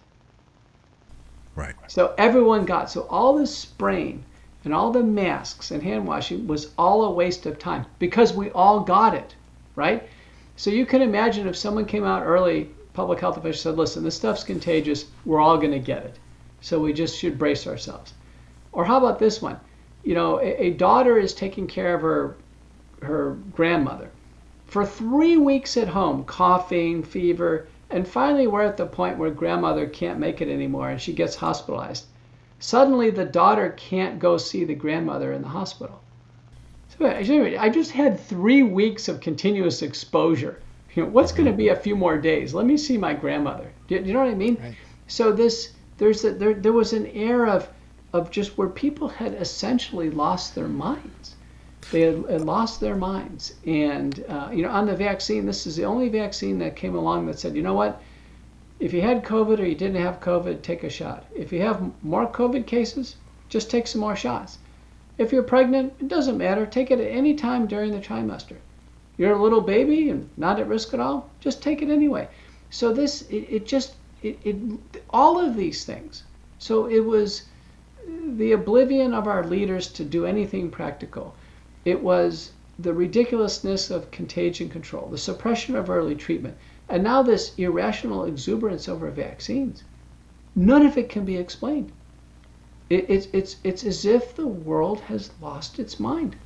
Right. So everyone got. So all this spraying and all the masks and hand washing was all a waste of time because we all got it. Right? So you can imagine if someone came out early, public health official said, listen, this stuff's contagious, we're all going to get it. So we just should brace ourselves. Or how about this one? You know, a, a daughter is taking care of her her grandmother for three weeks at home, coughing, fever, and finally we're at the point where grandmother can't make it anymore and she gets hospitalized. Suddenly the daughter can't go see the grandmother in the hospital. So I just had three weeks of continuous exposure. You know, what's going to be a few more days? Let me see my grandmother. Do you know what I mean? Right. So this, there's a, there, there was an air of, of just where people had essentially lost their minds. They had, had lost their minds. And, uh, you know, on the vaccine, this is the only vaccine that came along that said, you know what? If you had COVID or you didn't have COVID, take a shot. If you have more COVID cases, just take some more shots. If you're pregnant, it doesn't matter. Take it at any time during the trimester. You're a little baby and not at risk at all, just take it anyway. So this, it, it just, it, it, all of these things. So it was the oblivion of our leaders to do anything practical. It was the ridiculousness of contagion control, the suppression of early treatment, and now this irrational exuberance over vaccines. None of it can be explained. It, it's, it's, it's as if the world has lost its mind.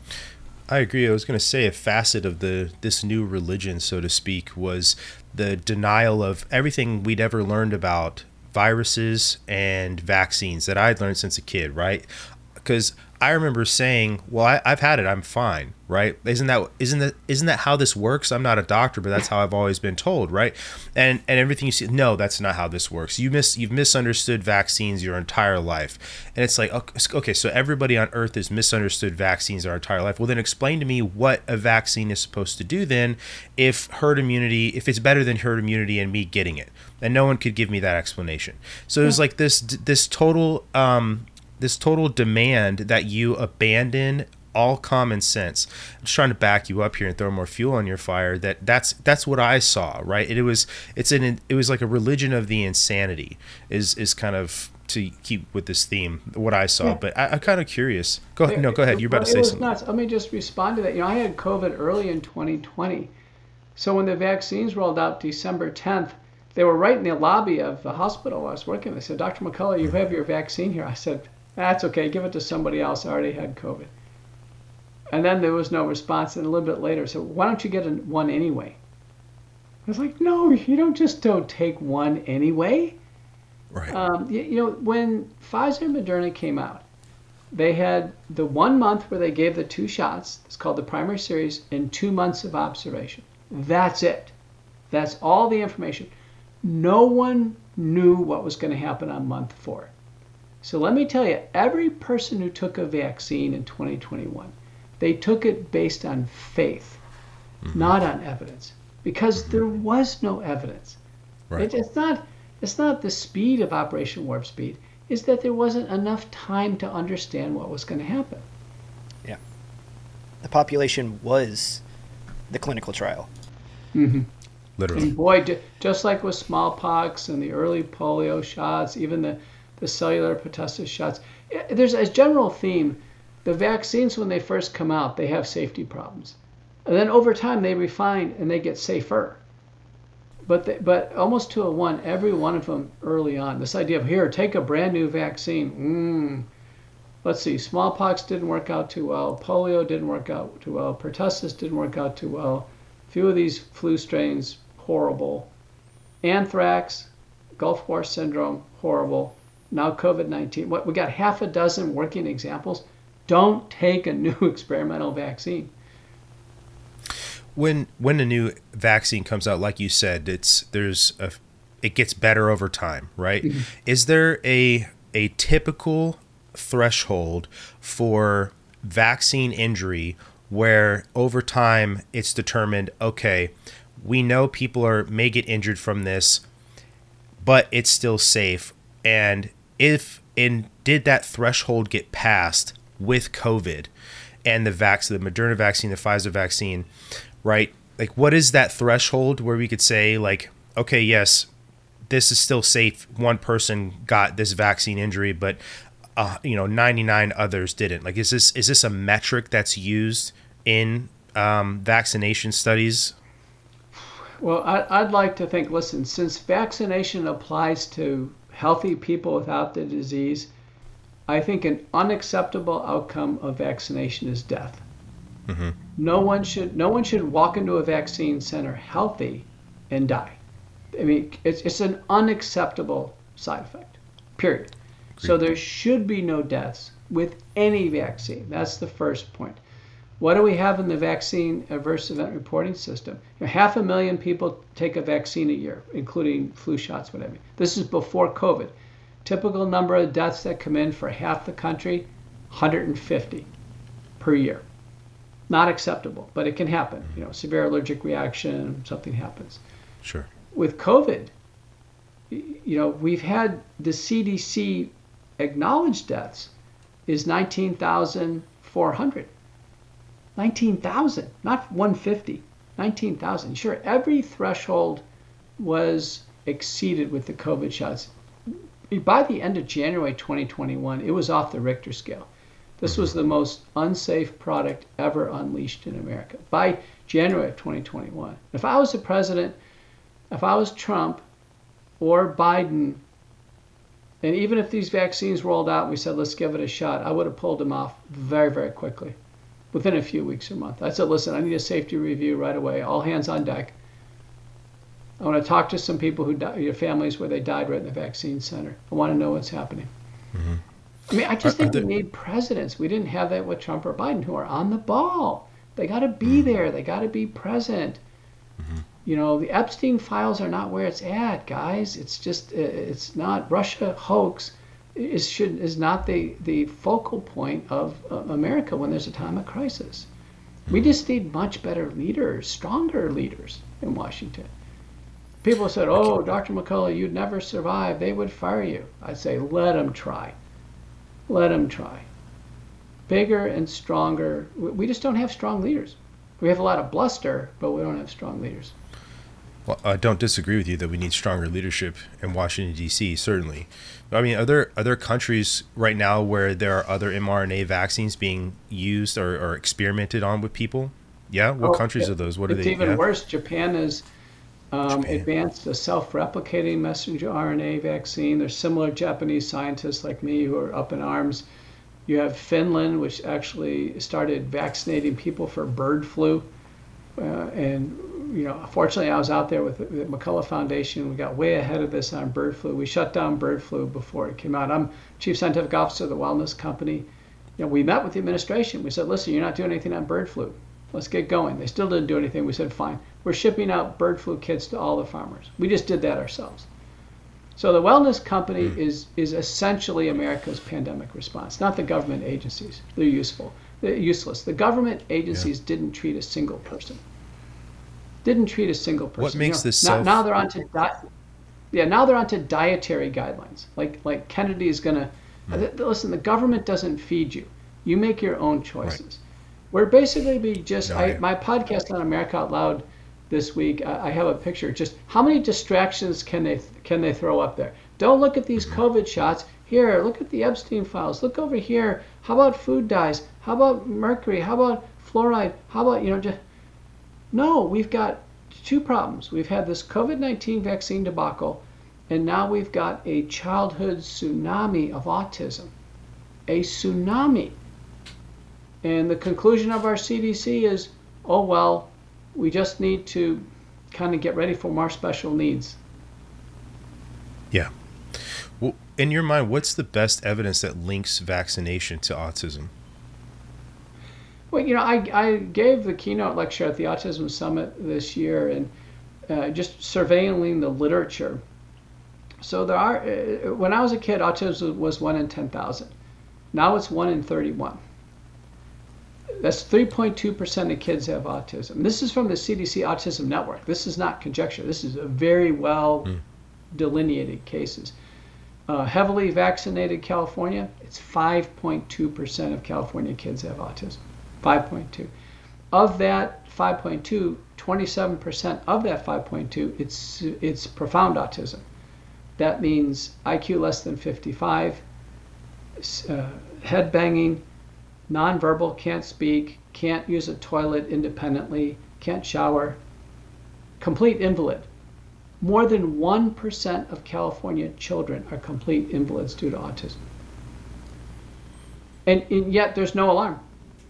I agree. I was going to say a facet of the this new religion, so to speak, was the denial of everything we'd ever learned about viruses and vaccines that I'd learned since a kid, right? Because I remember saying, well, I, I've had it, I'm fine, right? Isn't that isn't that isn't that how this works? I'm not a doctor, but that's how I've always been told, right? And and everything you see, no, that's not how this works. You miss you've misunderstood vaccines your entire life. And it's like, okay, so everybody on earth has misunderstood vaccines their entire life. Well, then explain to me what a vaccine is supposed to do then if herd immunity, if it's better than herd immunity and me getting it. And no one could give me that explanation. So it was like this this total um this total demand that you abandon all common sense. I'm just trying to back you up here and throw more fuel on your fire. That that's that's what I saw, right? It, it was it's an it was like a religion of the insanity is is kind of, to keep with this theme, what I saw. Yeah. But I, I'm kind of curious. Go ahead. No, go ahead. You're about to say something. Nuts. Let me just respond to that. You know, I had COVID early in twenty twenty. So when the vaccines rolled out December tenth, they were right in the lobby of the hospital I was working. They said, Doctor McCullough, you have your vaccine here. I said, that's okay, give it to somebody else. I already had COVID. And then there was no response. And a little bit later, so why don't you get one anyway? I was like, no, you don't just don't take one anyway. Right. Um, you, you know, when Pfizer and Moderna came out, they had the one month where they gave the two shots. It's called the primary series, and two months of observation. That's it. That's all the information. No one knew what was going to happen on month four. So let me tell you, every person who took a vaccine in twenty twenty-one, they took it based on faith, mm-hmm. not on evidence, because mm-hmm. there was no evidence. Right. It, it's not it's not the speed of Operation Warp Speed, it's that there wasn't enough time to understand what was going to happen. Yeah. The population was the clinical trial. Mm-hmm. Literally. And boy, just like with smallpox and the early polio shots, even the the cellular pertussis shots. There's a general theme. The vaccines, when they first come out, they have safety problems. And then over time, they refine and they get safer. But they, but almost to a one, every one of them early on, this idea of, here, take a brand new vaccine. Mm. Let's see, smallpox didn't work out too well. Polio didn't work out too well. Pertussis didn't work out too well. A few of these flu strains, horrible. Anthrax, Gulf War syndrome, horrible. Now COVID nineteen. What, we got half a dozen working examples. Don't take a new experimental vaccine. When when a new vaccine comes out, like you said, it's there's a it gets better over time, right? Mm-hmm. Is there a a typical threshold for vaccine injury where over time it's determined, okay, we know people are may get injured from this, but it's still safe? And if and did that threshold get passed with COVID and the vaccine, the Moderna vaccine, the Pfizer vaccine, right? Like, what is that threshold where we could say, like, okay, yes, this is still safe. One person got this vaccine injury, but uh, you know, ninety-nine others didn't. Like, is this is this a metric that's used in um, vaccination studies? Well, I, I'd like to think, listen, since vaccination applies to healthy people without the disease, I think an unacceptable outcome of vaccination is death. Mm-hmm. No one should no one should walk into a vaccine center healthy and die. I mean, it's it's an unacceptable side effect. Period. Agreed. So there should be no deaths with any vaccine. That's the first point. What do we have in the vaccine adverse event reporting system? You know, half a million people take a vaccine a year, including flu shots, whatever. This is before COVID. Typical number of deaths that come in for half the country, one hundred fifty per year. Not acceptable, but it can happen. You know, severe allergic reaction, something happens. Sure. With COVID, you know, we've had the C D C acknowledged deaths is nineteen thousand four hundred. nineteen thousand, not one hundred fifty, nineteen thousand. Sure, every threshold was exceeded with the COVID shots. By the end of January twenty twenty-one, it was off the Richter scale. This was the most unsafe product ever unleashed in America by January of twenty twenty-one. If I was the president, if I was Trump or Biden, and even if these vaccines rolled out and we said, let's give it a shot, I would have pulled them off very, very quickly, within a few weeks or months. I said, listen, I need a safety review right away, all hands on deck. I want to talk to some people who died, your families where they died right in the vaccine center. I want to know what's happening. Mm-hmm. I mean, I just are, think are there... we need presidents. We didn't have that with Trump or Biden, who are on the ball. They got to be mm-hmm. there. They got to be present. Mm-hmm. You know, the Epstein files are not where it's at, guys. It's just, it's not. Russia hoax is should is not the, the focal point of uh, America when there's a time of crisis. Mm-hmm. We just need much better leaders, stronger leaders in Washington. People said, oh, Doctor McCullough, you'd never survive. They would fire you. I'd say, let them try. Let them try. Bigger and stronger. We just don't have strong leaders. We have a lot of bluster, but we don't have strong leaders. Well, I don't disagree with you that we need stronger leadership in Washington, D C, certainly. I mean, are there, are there countries right now where there are other mRNA vaccines being used or, or experimented on with people? Yeah? What oh, countries it, are those? What are they? It's even yeah? worse. Japan has um, Japan. advanced a self-replicating messenger R N A vaccine. There's similar Japanese scientists like me who are up in arms. You have Finland, which actually started vaccinating people for bird flu. Uh, and, you know, fortunately, I was out there with the McCullough Foundation. We got way ahead of this on bird flu. We shut down bird flu before it came out. I'm Chief Scientific Officer of the Wellness Company. You know, we met with the administration. We said, listen, you're not doing anything on bird flu. Let's get going. They still didn't do anything. We said, fine. We're shipping out bird flu kits to all the farmers. We just did that ourselves. So the Wellness Company mm. is is essentially America's pandemic response, not the government agencies. They're useful. They're useless. The government agencies yeah. didn't treat a single person. Didn't treat a single person. What makes you know, this now, so... now they're onto di- yeah, now they're onto dietary guidelines. Like like Kennedy is gonna mm. th- listen, the government doesn't feed you. You make your own choices. Right. We're basically be just no, I, I, my podcast on America Out Loud this week, I, I have a picture. Just how many distractions can they can they throw up there? Don't look at these COVID shots. Here, look at the Epstein files. Look over here. How about food dyes? How about mercury? How about fluoride? How about, you know, just no, we've got two problems. We've had this COVID nineteen vaccine debacle, and now we've got a childhood tsunami of autism. A tsunami. And the conclusion of our C D C is, oh, well, we just need to kind of get ready for more special needs. Yeah. Well, in your mind, what's the best evidence that links vaccination to autism? Well, you know, I, I gave the keynote lecture at the Autism Summit this year, and uh, just surveilling the literature. So there are, uh, when I was a kid, autism was one in ten thousand. Now it's one in thirty-one. That's three point two percent of kids have autism. This is from the C D C Autism Network. This is not conjecture. This is a very well mm. delineated cases. Uh, heavily vaccinated California, it's five point two percent of California kids have autism. five point two. Of that five point two, twenty-seven percent of that five point two, it's it's profound autism. That means I Q less than fifty-five, uh, head banging, nonverbal, can't speak, can't use a toilet independently, can't shower, complete invalid. More than one percent of California children are complete invalids due to autism. And, and yet there's no alarm.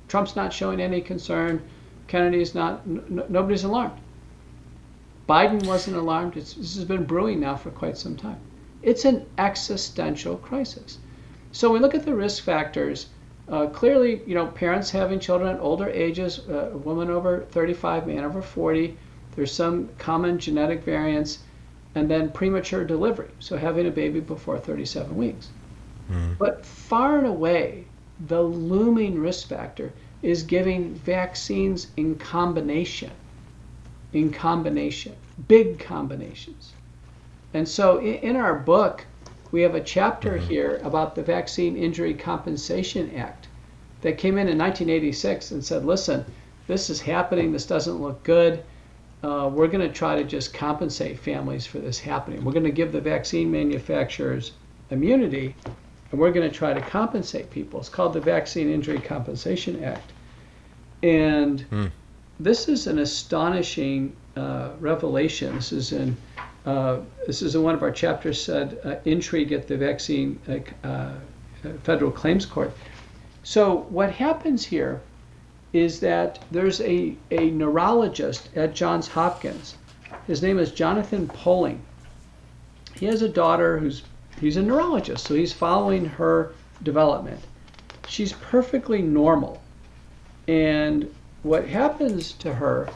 Trump's not showing any concern. Kennedy's not, n- nobody's alarmed. Biden wasn't alarmed. It's, this has been brewing now for quite some time. It's an existential crisis. So we look at the risk factors. Uh, clearly, you know, parents having children at older ages, uh, a woman over thirty-five, man over forty, there's some common genetic variants, and then premature delivery, so having a baby before thirty-seven weeks. Mm-hmm. But far and away, the looming risk factor is giving vaccines in combination, in combination, big combinations. And so in, in our book, we have a chapter mm-hmm. here about the Vaccine Injury Compensation Act that came in in nineteen eighty-six and said, listen, this is happening, this doesn't look good. Uh, we're going to try to just compensate families for this happening. We're going to give the vaccine manufacturers immunity, and we're going to try to compensate people. It's called the Vaccine Injury Compensation Act. And mm. this is an astonishing uh, revelation. This is in uh, this is in one of our chapters said uh, intrigue at the vaccine uh, uh, federal claims court. So what happens here is that there's a, a neurologist at Johns Hopkins. His name is Jonathan Poling. He has a daughter who's he's a neurologist, so he's following her development. She's perfectly normal. And what happens to her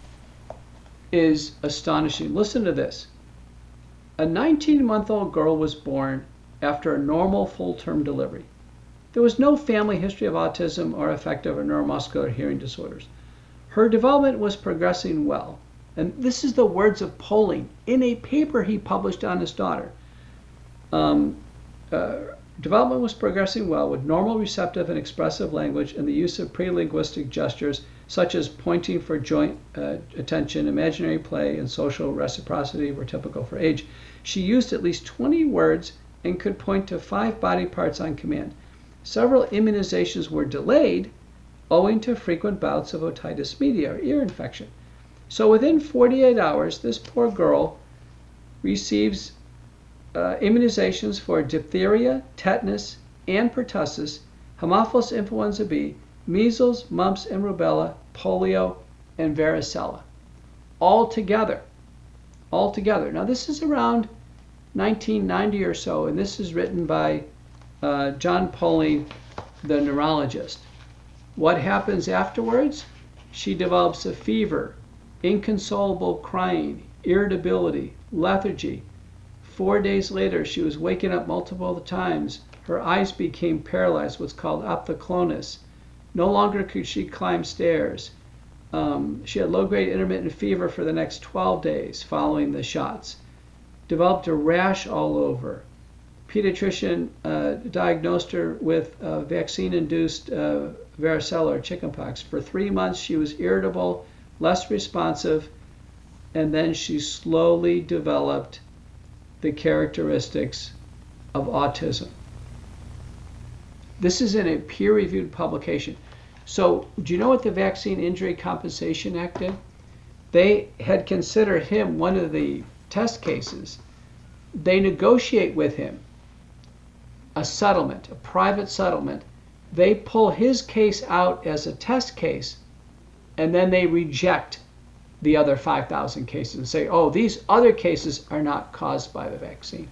is astonishing. Listen to this. A nineteen-month-old girl was born after a normal full-term delivery. There was no family history of autism or affective or neuromuscular hearing disorders. Her development was progressing well. And this is the words of Poling in a paper he published on his daughter. Um, uh, development was progressing well with normal receptive and expressive language and the use of pre-linguistic gestures such as pointing for joint uh, attention, imaginary play, and social reciprocity were typical for age. She used at least twenty words and could point to five body parts on command. Several immunizations were delayed owing to frequent bouts of otitis media or ear infection. So within forty-eight hours, this poor girl receives uh, immunizations for diphtheria, tetanus, and pertussis, Haemophilus influenza B, measles, mumps and rubella, polio, and varicella. All together. All together. Now this is around nineteen ninety or so, and this is written by uh, John Poling, the neurologist. What happens afterwards? She develops a fever, inconsolable crying, irritability, lethargy. Four days later, she was waking up multiple times. Her eyes became paralyzed, what's called ophthalmos. No longer could she climb stairs. Um, she had low-grade intermittent fever for the next twelve days following the shots. Developed a rash all over. Pediatrician uh, diagnosed her with uh, vaccine-induced uh, varicella or chickenpox. For three months, she was irritable, less responsive, and then she slowly developed the characteristics of autism. This is in a peer-reviewed publication. So do you know what the Vaccine Injury Compensation Act did? They had considered him one of the test cases. They negotiate with him a settlement, a private settlement. They pull his case out as a test case, and then they reject the other five thousand cases and say, oh, these other cases are not caused by the vaccine.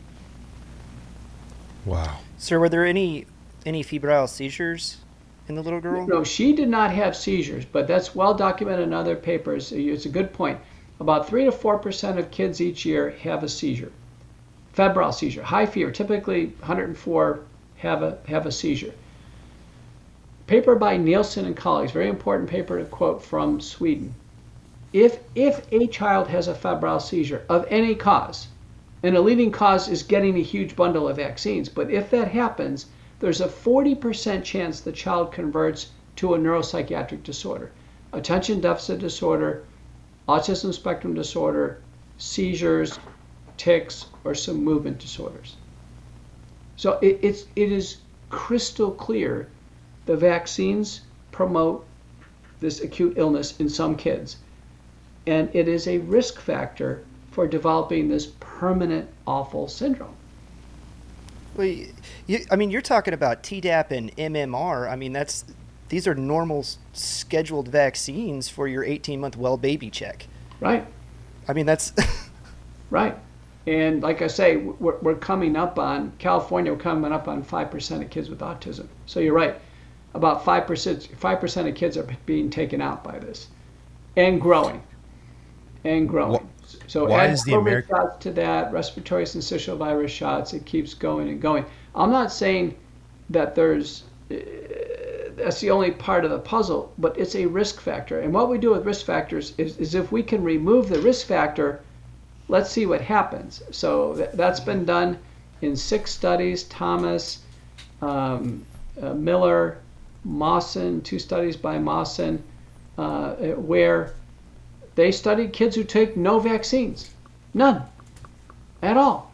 Wow. Sir, were there any any febrile seizures in the little girl? No, she did not have seizures, but that's well documented in other papers. It's a good point. About three to four percent of kids each year have a seizure. Febrile seizure, high fever, typically one hundred four have a have a seizure. Paper by Nielsen and colleagues, very important paper to quote from Sweden. If if a child has a febrile seizure of any cause, and a leading cause is getting a huge bundle of vaccines, but if that happens, there's a forty percent chance the child converts to a neuropsychiatric disorder, attention deficit disorder, autism spectrum disorder, seizures, tics, or some movement disorders. So it, it's, it is crystal clear the vaccines promote this acute illness in some kids. And it is a risk factor for developing this permanent awful syndrome. Well, you, I mean, you're talking about Tdap and M M R. I mean, that's these are normal scheduled vaccines for your eighteen-month well baby check. Right. I mean, that's... Right. And like I say, we're, we're coming up on, California, we're coming up on five percent of kids with autism. So you're right. About five percent, five percent of kids are being taken out by this. And growing. And growing. What, so why add is the COVID American... shots to that, respiratory syncytial virus shots, it keeps going and going. I'm not saying that there's, uh, that's the only part of the puzzle, but it's a risk factor. And what we do with risk factors is, is if we can remove the risk factor, let's see what happens. So th- that's been done in six studies, Thomas, um, uh, Miller, Mawson, two studies by Mawson, uh, where they studied kids who take no vaccines, none at all.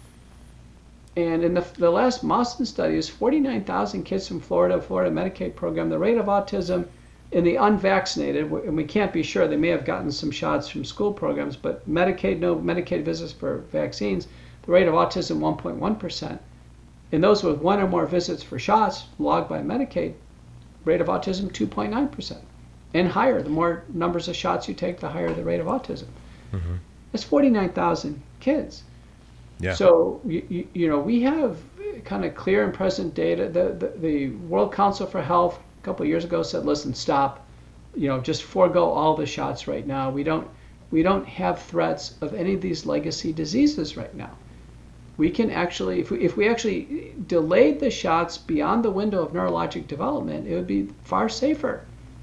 And in the, the last Mawson study is forty-nine thousand kids from Florida, Florida Medicaid program. The rate of autism in the unvaccinated, and we can't be sure, they may have gotten some shots from school programs, but Medicaid, no Medicaid visits for vaccines, the rate of autism one point one percent. In those with one or more visits for shots logged by Medicaid, rate of autism two point nine percent. And higher, the more numbers of shots you take, the higher the rate of autism. Mm-hmm. That's forty-nine thousand kids. Yeah. So, you, you, you know, we have kind of clear and present data. The, the, the World Council for Health a couple of years ago said, listen, stop, you know, just forego all the shots right now. We don't, we don't have threats of any of these legacy diseases right now. We can actually, if we, if we actually delayed the shots beyond the window of neurologic development, it would be far safer.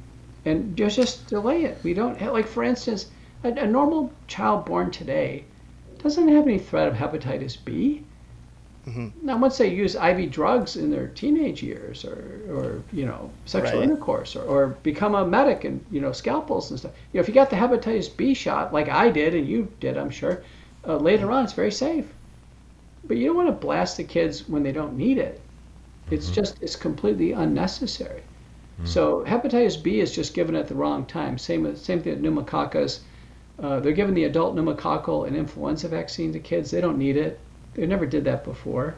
And just, just delay it. We don't have, like, for instance, a, a normal child born today doesn't have any threat of hepatitis B. Mm-hmm. Now, once they use I V drugs in their teenage years, or, or you know, sexual right. intercourse, or, or become a medic and, you know, scalpels and stuff. You know, if you got the hepatitis B shot, like I did and you did, I'm sure, uh, later on it's very safe. But you don't want to blast the kids when they don't need it. It's mm-hmm. just, it's completely unnecessary. Mm-hmm. So hepatitis B is just given at the wrong time. Same with, same thing with pneumococcus. Uh, they're giving the adult pneumococcal and influenza vaccine to kids. They don't need it. They never did that before.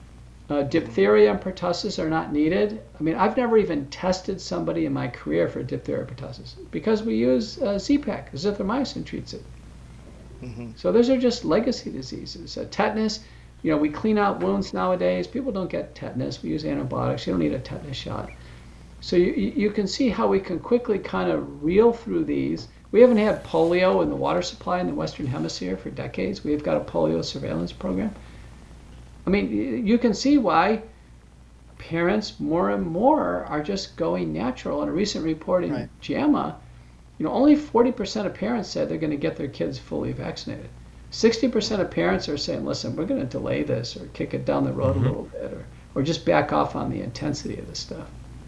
Uh, diphtheria and pertussis are not needed. I mean, I've never even tested somebody in my career for diphtheria or pertussis because we use uh, Z-Pak. Azithromycin treats it. Mm-hmm. So those are just legacy diseases. Uh, tetanus, you know, we clean out wounds nowadays. People don't get tetanus. We use antibiotics. You don't need a tetanus shot. So you, you can see how we can quickly kind of reel through these. We haven't had polio in the water supply in the Western Hemisphere for decades. We've got a polio surveillance program. I mean, you can see why parents more and more are just going natural. In a recent report in right. JAMA, you know, only forty percent of parents said they're going to get their kids fully vaccinated. sixty percent of parents are saying, listen, we're going to delay this or kick it down the road mm-hmm. a little bit, or, or just back off on the intensity of this stuff.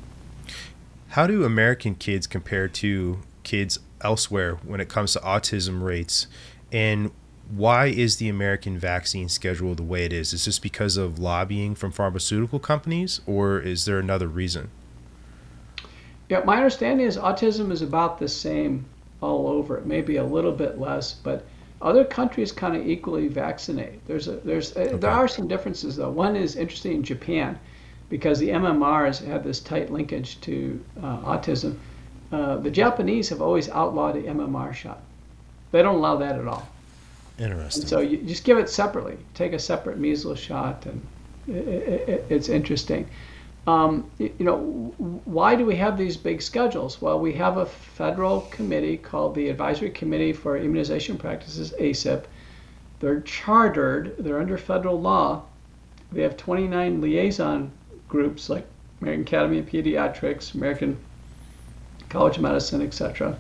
How do American kids compare to kids elsewhere when it comes to autism rates, and why is the American vaccine schedule the way it is? Is this because of lobbying from pharmaceutical companies, or is there another reason? Yeah, my understanding is autism is about the same all over. It may be a little bit less, but other countries kind of equally vaccinate. There's a, there's a, okay. There are some differences though. One is interesting in Japan, because the M M Rs have this tight linkage to uh, autism. Uh, the Japanese have always outlawed the M M R shot. They don't allow that at all. Interesting. And so you just give it separately. Take a separate measles shot, and it, it, it's interesting. Um, you know, why do we have these big schedules? Well, we have a federal committee called the Advisory Committee for Immunization Practices, A C I P. They're chartered. They're under federal law. They have twenty-nine liaison groups like American Academy of Pediatrics, American College of Medicine, et cetera.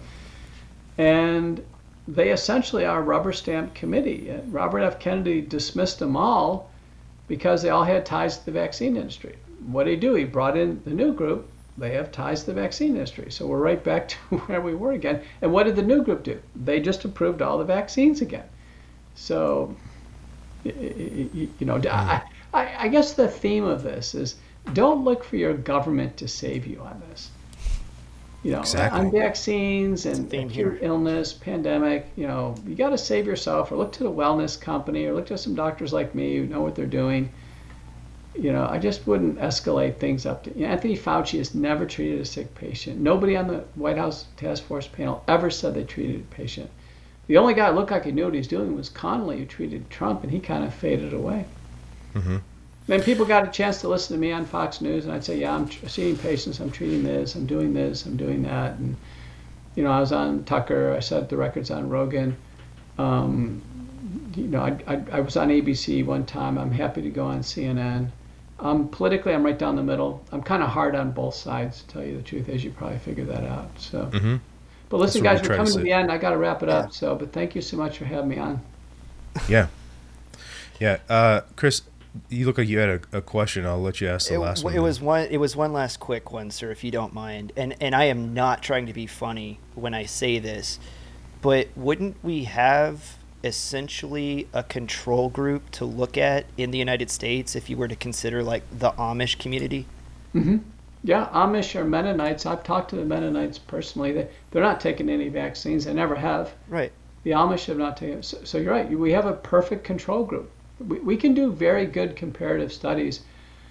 And they essentially are a rubber stamp committee. Robert F. Kennedy dismissed them all because they all had ties to the vaccine industry. What did he do? He brought in the new group. They have ties to the vaccine industry. So we're right back to where we were again. And what did the new group do? They just approved all the vaccines again. So, you know, I, I guess the theme of this is don't look for your government to save you on this. You know, exactly. On vaccines and acute here. illness, pandemic, you know, you got to save yourself, or look to the wellness company, or look to some doctors like me who know what they're doing. you know, I just wouldn't escalate things up to. You know, Anthony Fauci has never treated a sick patient. Nobody on the White House task force panel ever said they treated a patient. The only guy that looked like he knew what he was doing was Connolly, who treated Trump, and he kind of faded away. Mm-hmm. Then people got a chance to listen to me on Fox News, and I'd say, yeah, I'm tr- seeing patients, I'm treating this, I'm doing this, I'm doing that. And, you know, I was on Tucker, I set the records on Rogan. Um, you know, I, I, I was on A B C one time. I'm happy to go on C N N. Um, politically, I'm right down the middle. I'm kind of hard on both sides, to tell you the truth, as you probably figured that out. So, mm-hmm. But listen, guys, we're we coming to to the end. I got to wrap it up. Yeah. So, but thank you so much for having me on. Yeah. Yeah. Uh, Chris, you look like you had a, a question. I'll let you ask the it, last one. It was one. It was one last quick one, sir, if you don't mind. And and I am not trying to be funny when I say this, but wouldn't we have essentially a control group to look at in the United States if you were to consider like the Amish community? Mm-hmm. Yeah, Amish or Mennonites. I've talked to the Mennonites personally. They, they're not taking any vaccines. They never have. Right. The Amish have not taken. So, so you're right. We have a perfect control group. We, we can do very good comparative studies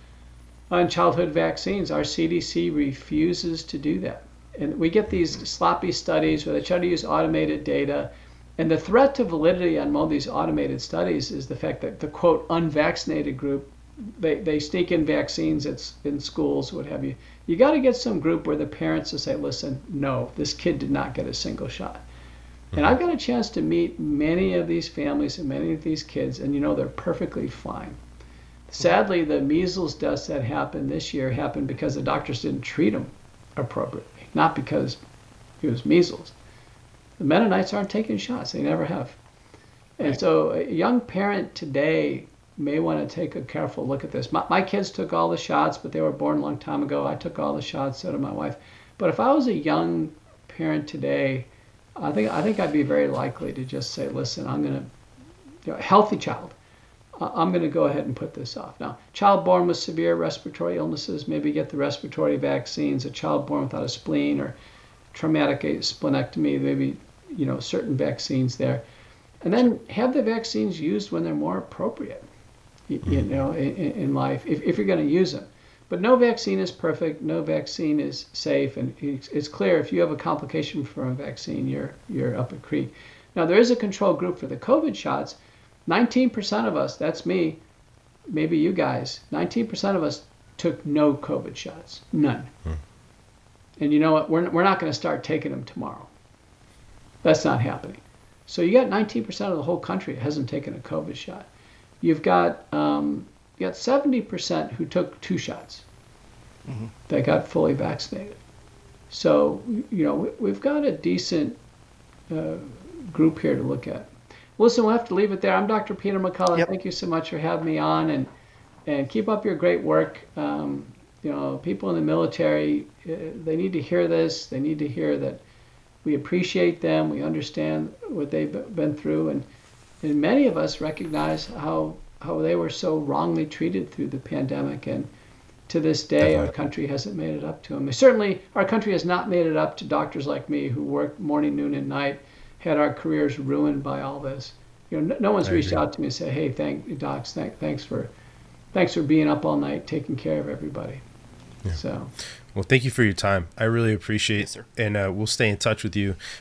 on childhood vaccines. Our C D C refuses to do that. And we get these sloppy studies where they try to use automated data. And the threat to validity on all these automated studies is the fact that the, quote, unvaccinated group, they, they sneak in vaccines it's in schools, what have you. You got to get some group where the parents will say, listen, no, this kid did not get a single shot. Mm-hmm. And I've got a chance to meet many of these families and many of these kids, and you know they're perfectly fine. Sadly, the measles deaths that happened this year happened because the doctors didn't treat them appropriately, not because it was measles. The Mennonites aren't taking shots. They never have. And right. So a young parent today may want to take a careful look at this. My, my kids took all the shots, but they were born a long time ago. I took all the shots, so did my wife. But if I was a young parent today, I think I think I'd be very likely to just say, listen, I'm going to, you know, a healthy child, I'm going to go ahead and put this off. Now, child born with severe respiratory illnesses, maybe get the respiratory vaccines. A child born without a spleen or traumatic splenectomy, maybe, you know, certain vaccines there. And then have the vaccines used when they're more appropriate, you, you know, in, in life, if, if you're going to use them. But no vaccine is perfect. No vaccine is safe. And it's, it's clear if you have a complication from a vaccine, you're you're up a creek. Now, there is a control group for the COVID shots. nineteen percent of us, that's me, maybe you guys, nineteen percent of us took no COVID shots, none. Hmm. And you know what? We're, we're not going to start taking them tomorrow. That's not happening. So you got nineteen percent of the whole country that hasn't taken a COVID shot. You've got um, you got seventy percent who took two shots. Mm-hmm. That got fully vaccinated. So, you know, we, we've got a decent uh, group here to look at. Listen, we'll have to leave it there. I'm Doctor Peter McCullough. Yep. Thank you so much for having me on, and and keep up your great work. Um, you know, people in the military, uh, they need to hear this. They need to hear that we appreciate them. We understand what they've been through, and and many of us recognize how how they were so wrongly treated through the pandemic, and to this day, Definitely. Our country hasn't made it up to them. Certainly, our country has not made it up to doctors like me who work morning, noon, and night, had our careers ruined by all this. You know, no, no one's I reached agree. out to me and said, "Hey, thank docs, thank, thanks for, thanks for being up all night, taking care of everybody." Yeah. So, well, thank you for your time. I really appreciate yes, it, and uh, we'll stay in touch with you.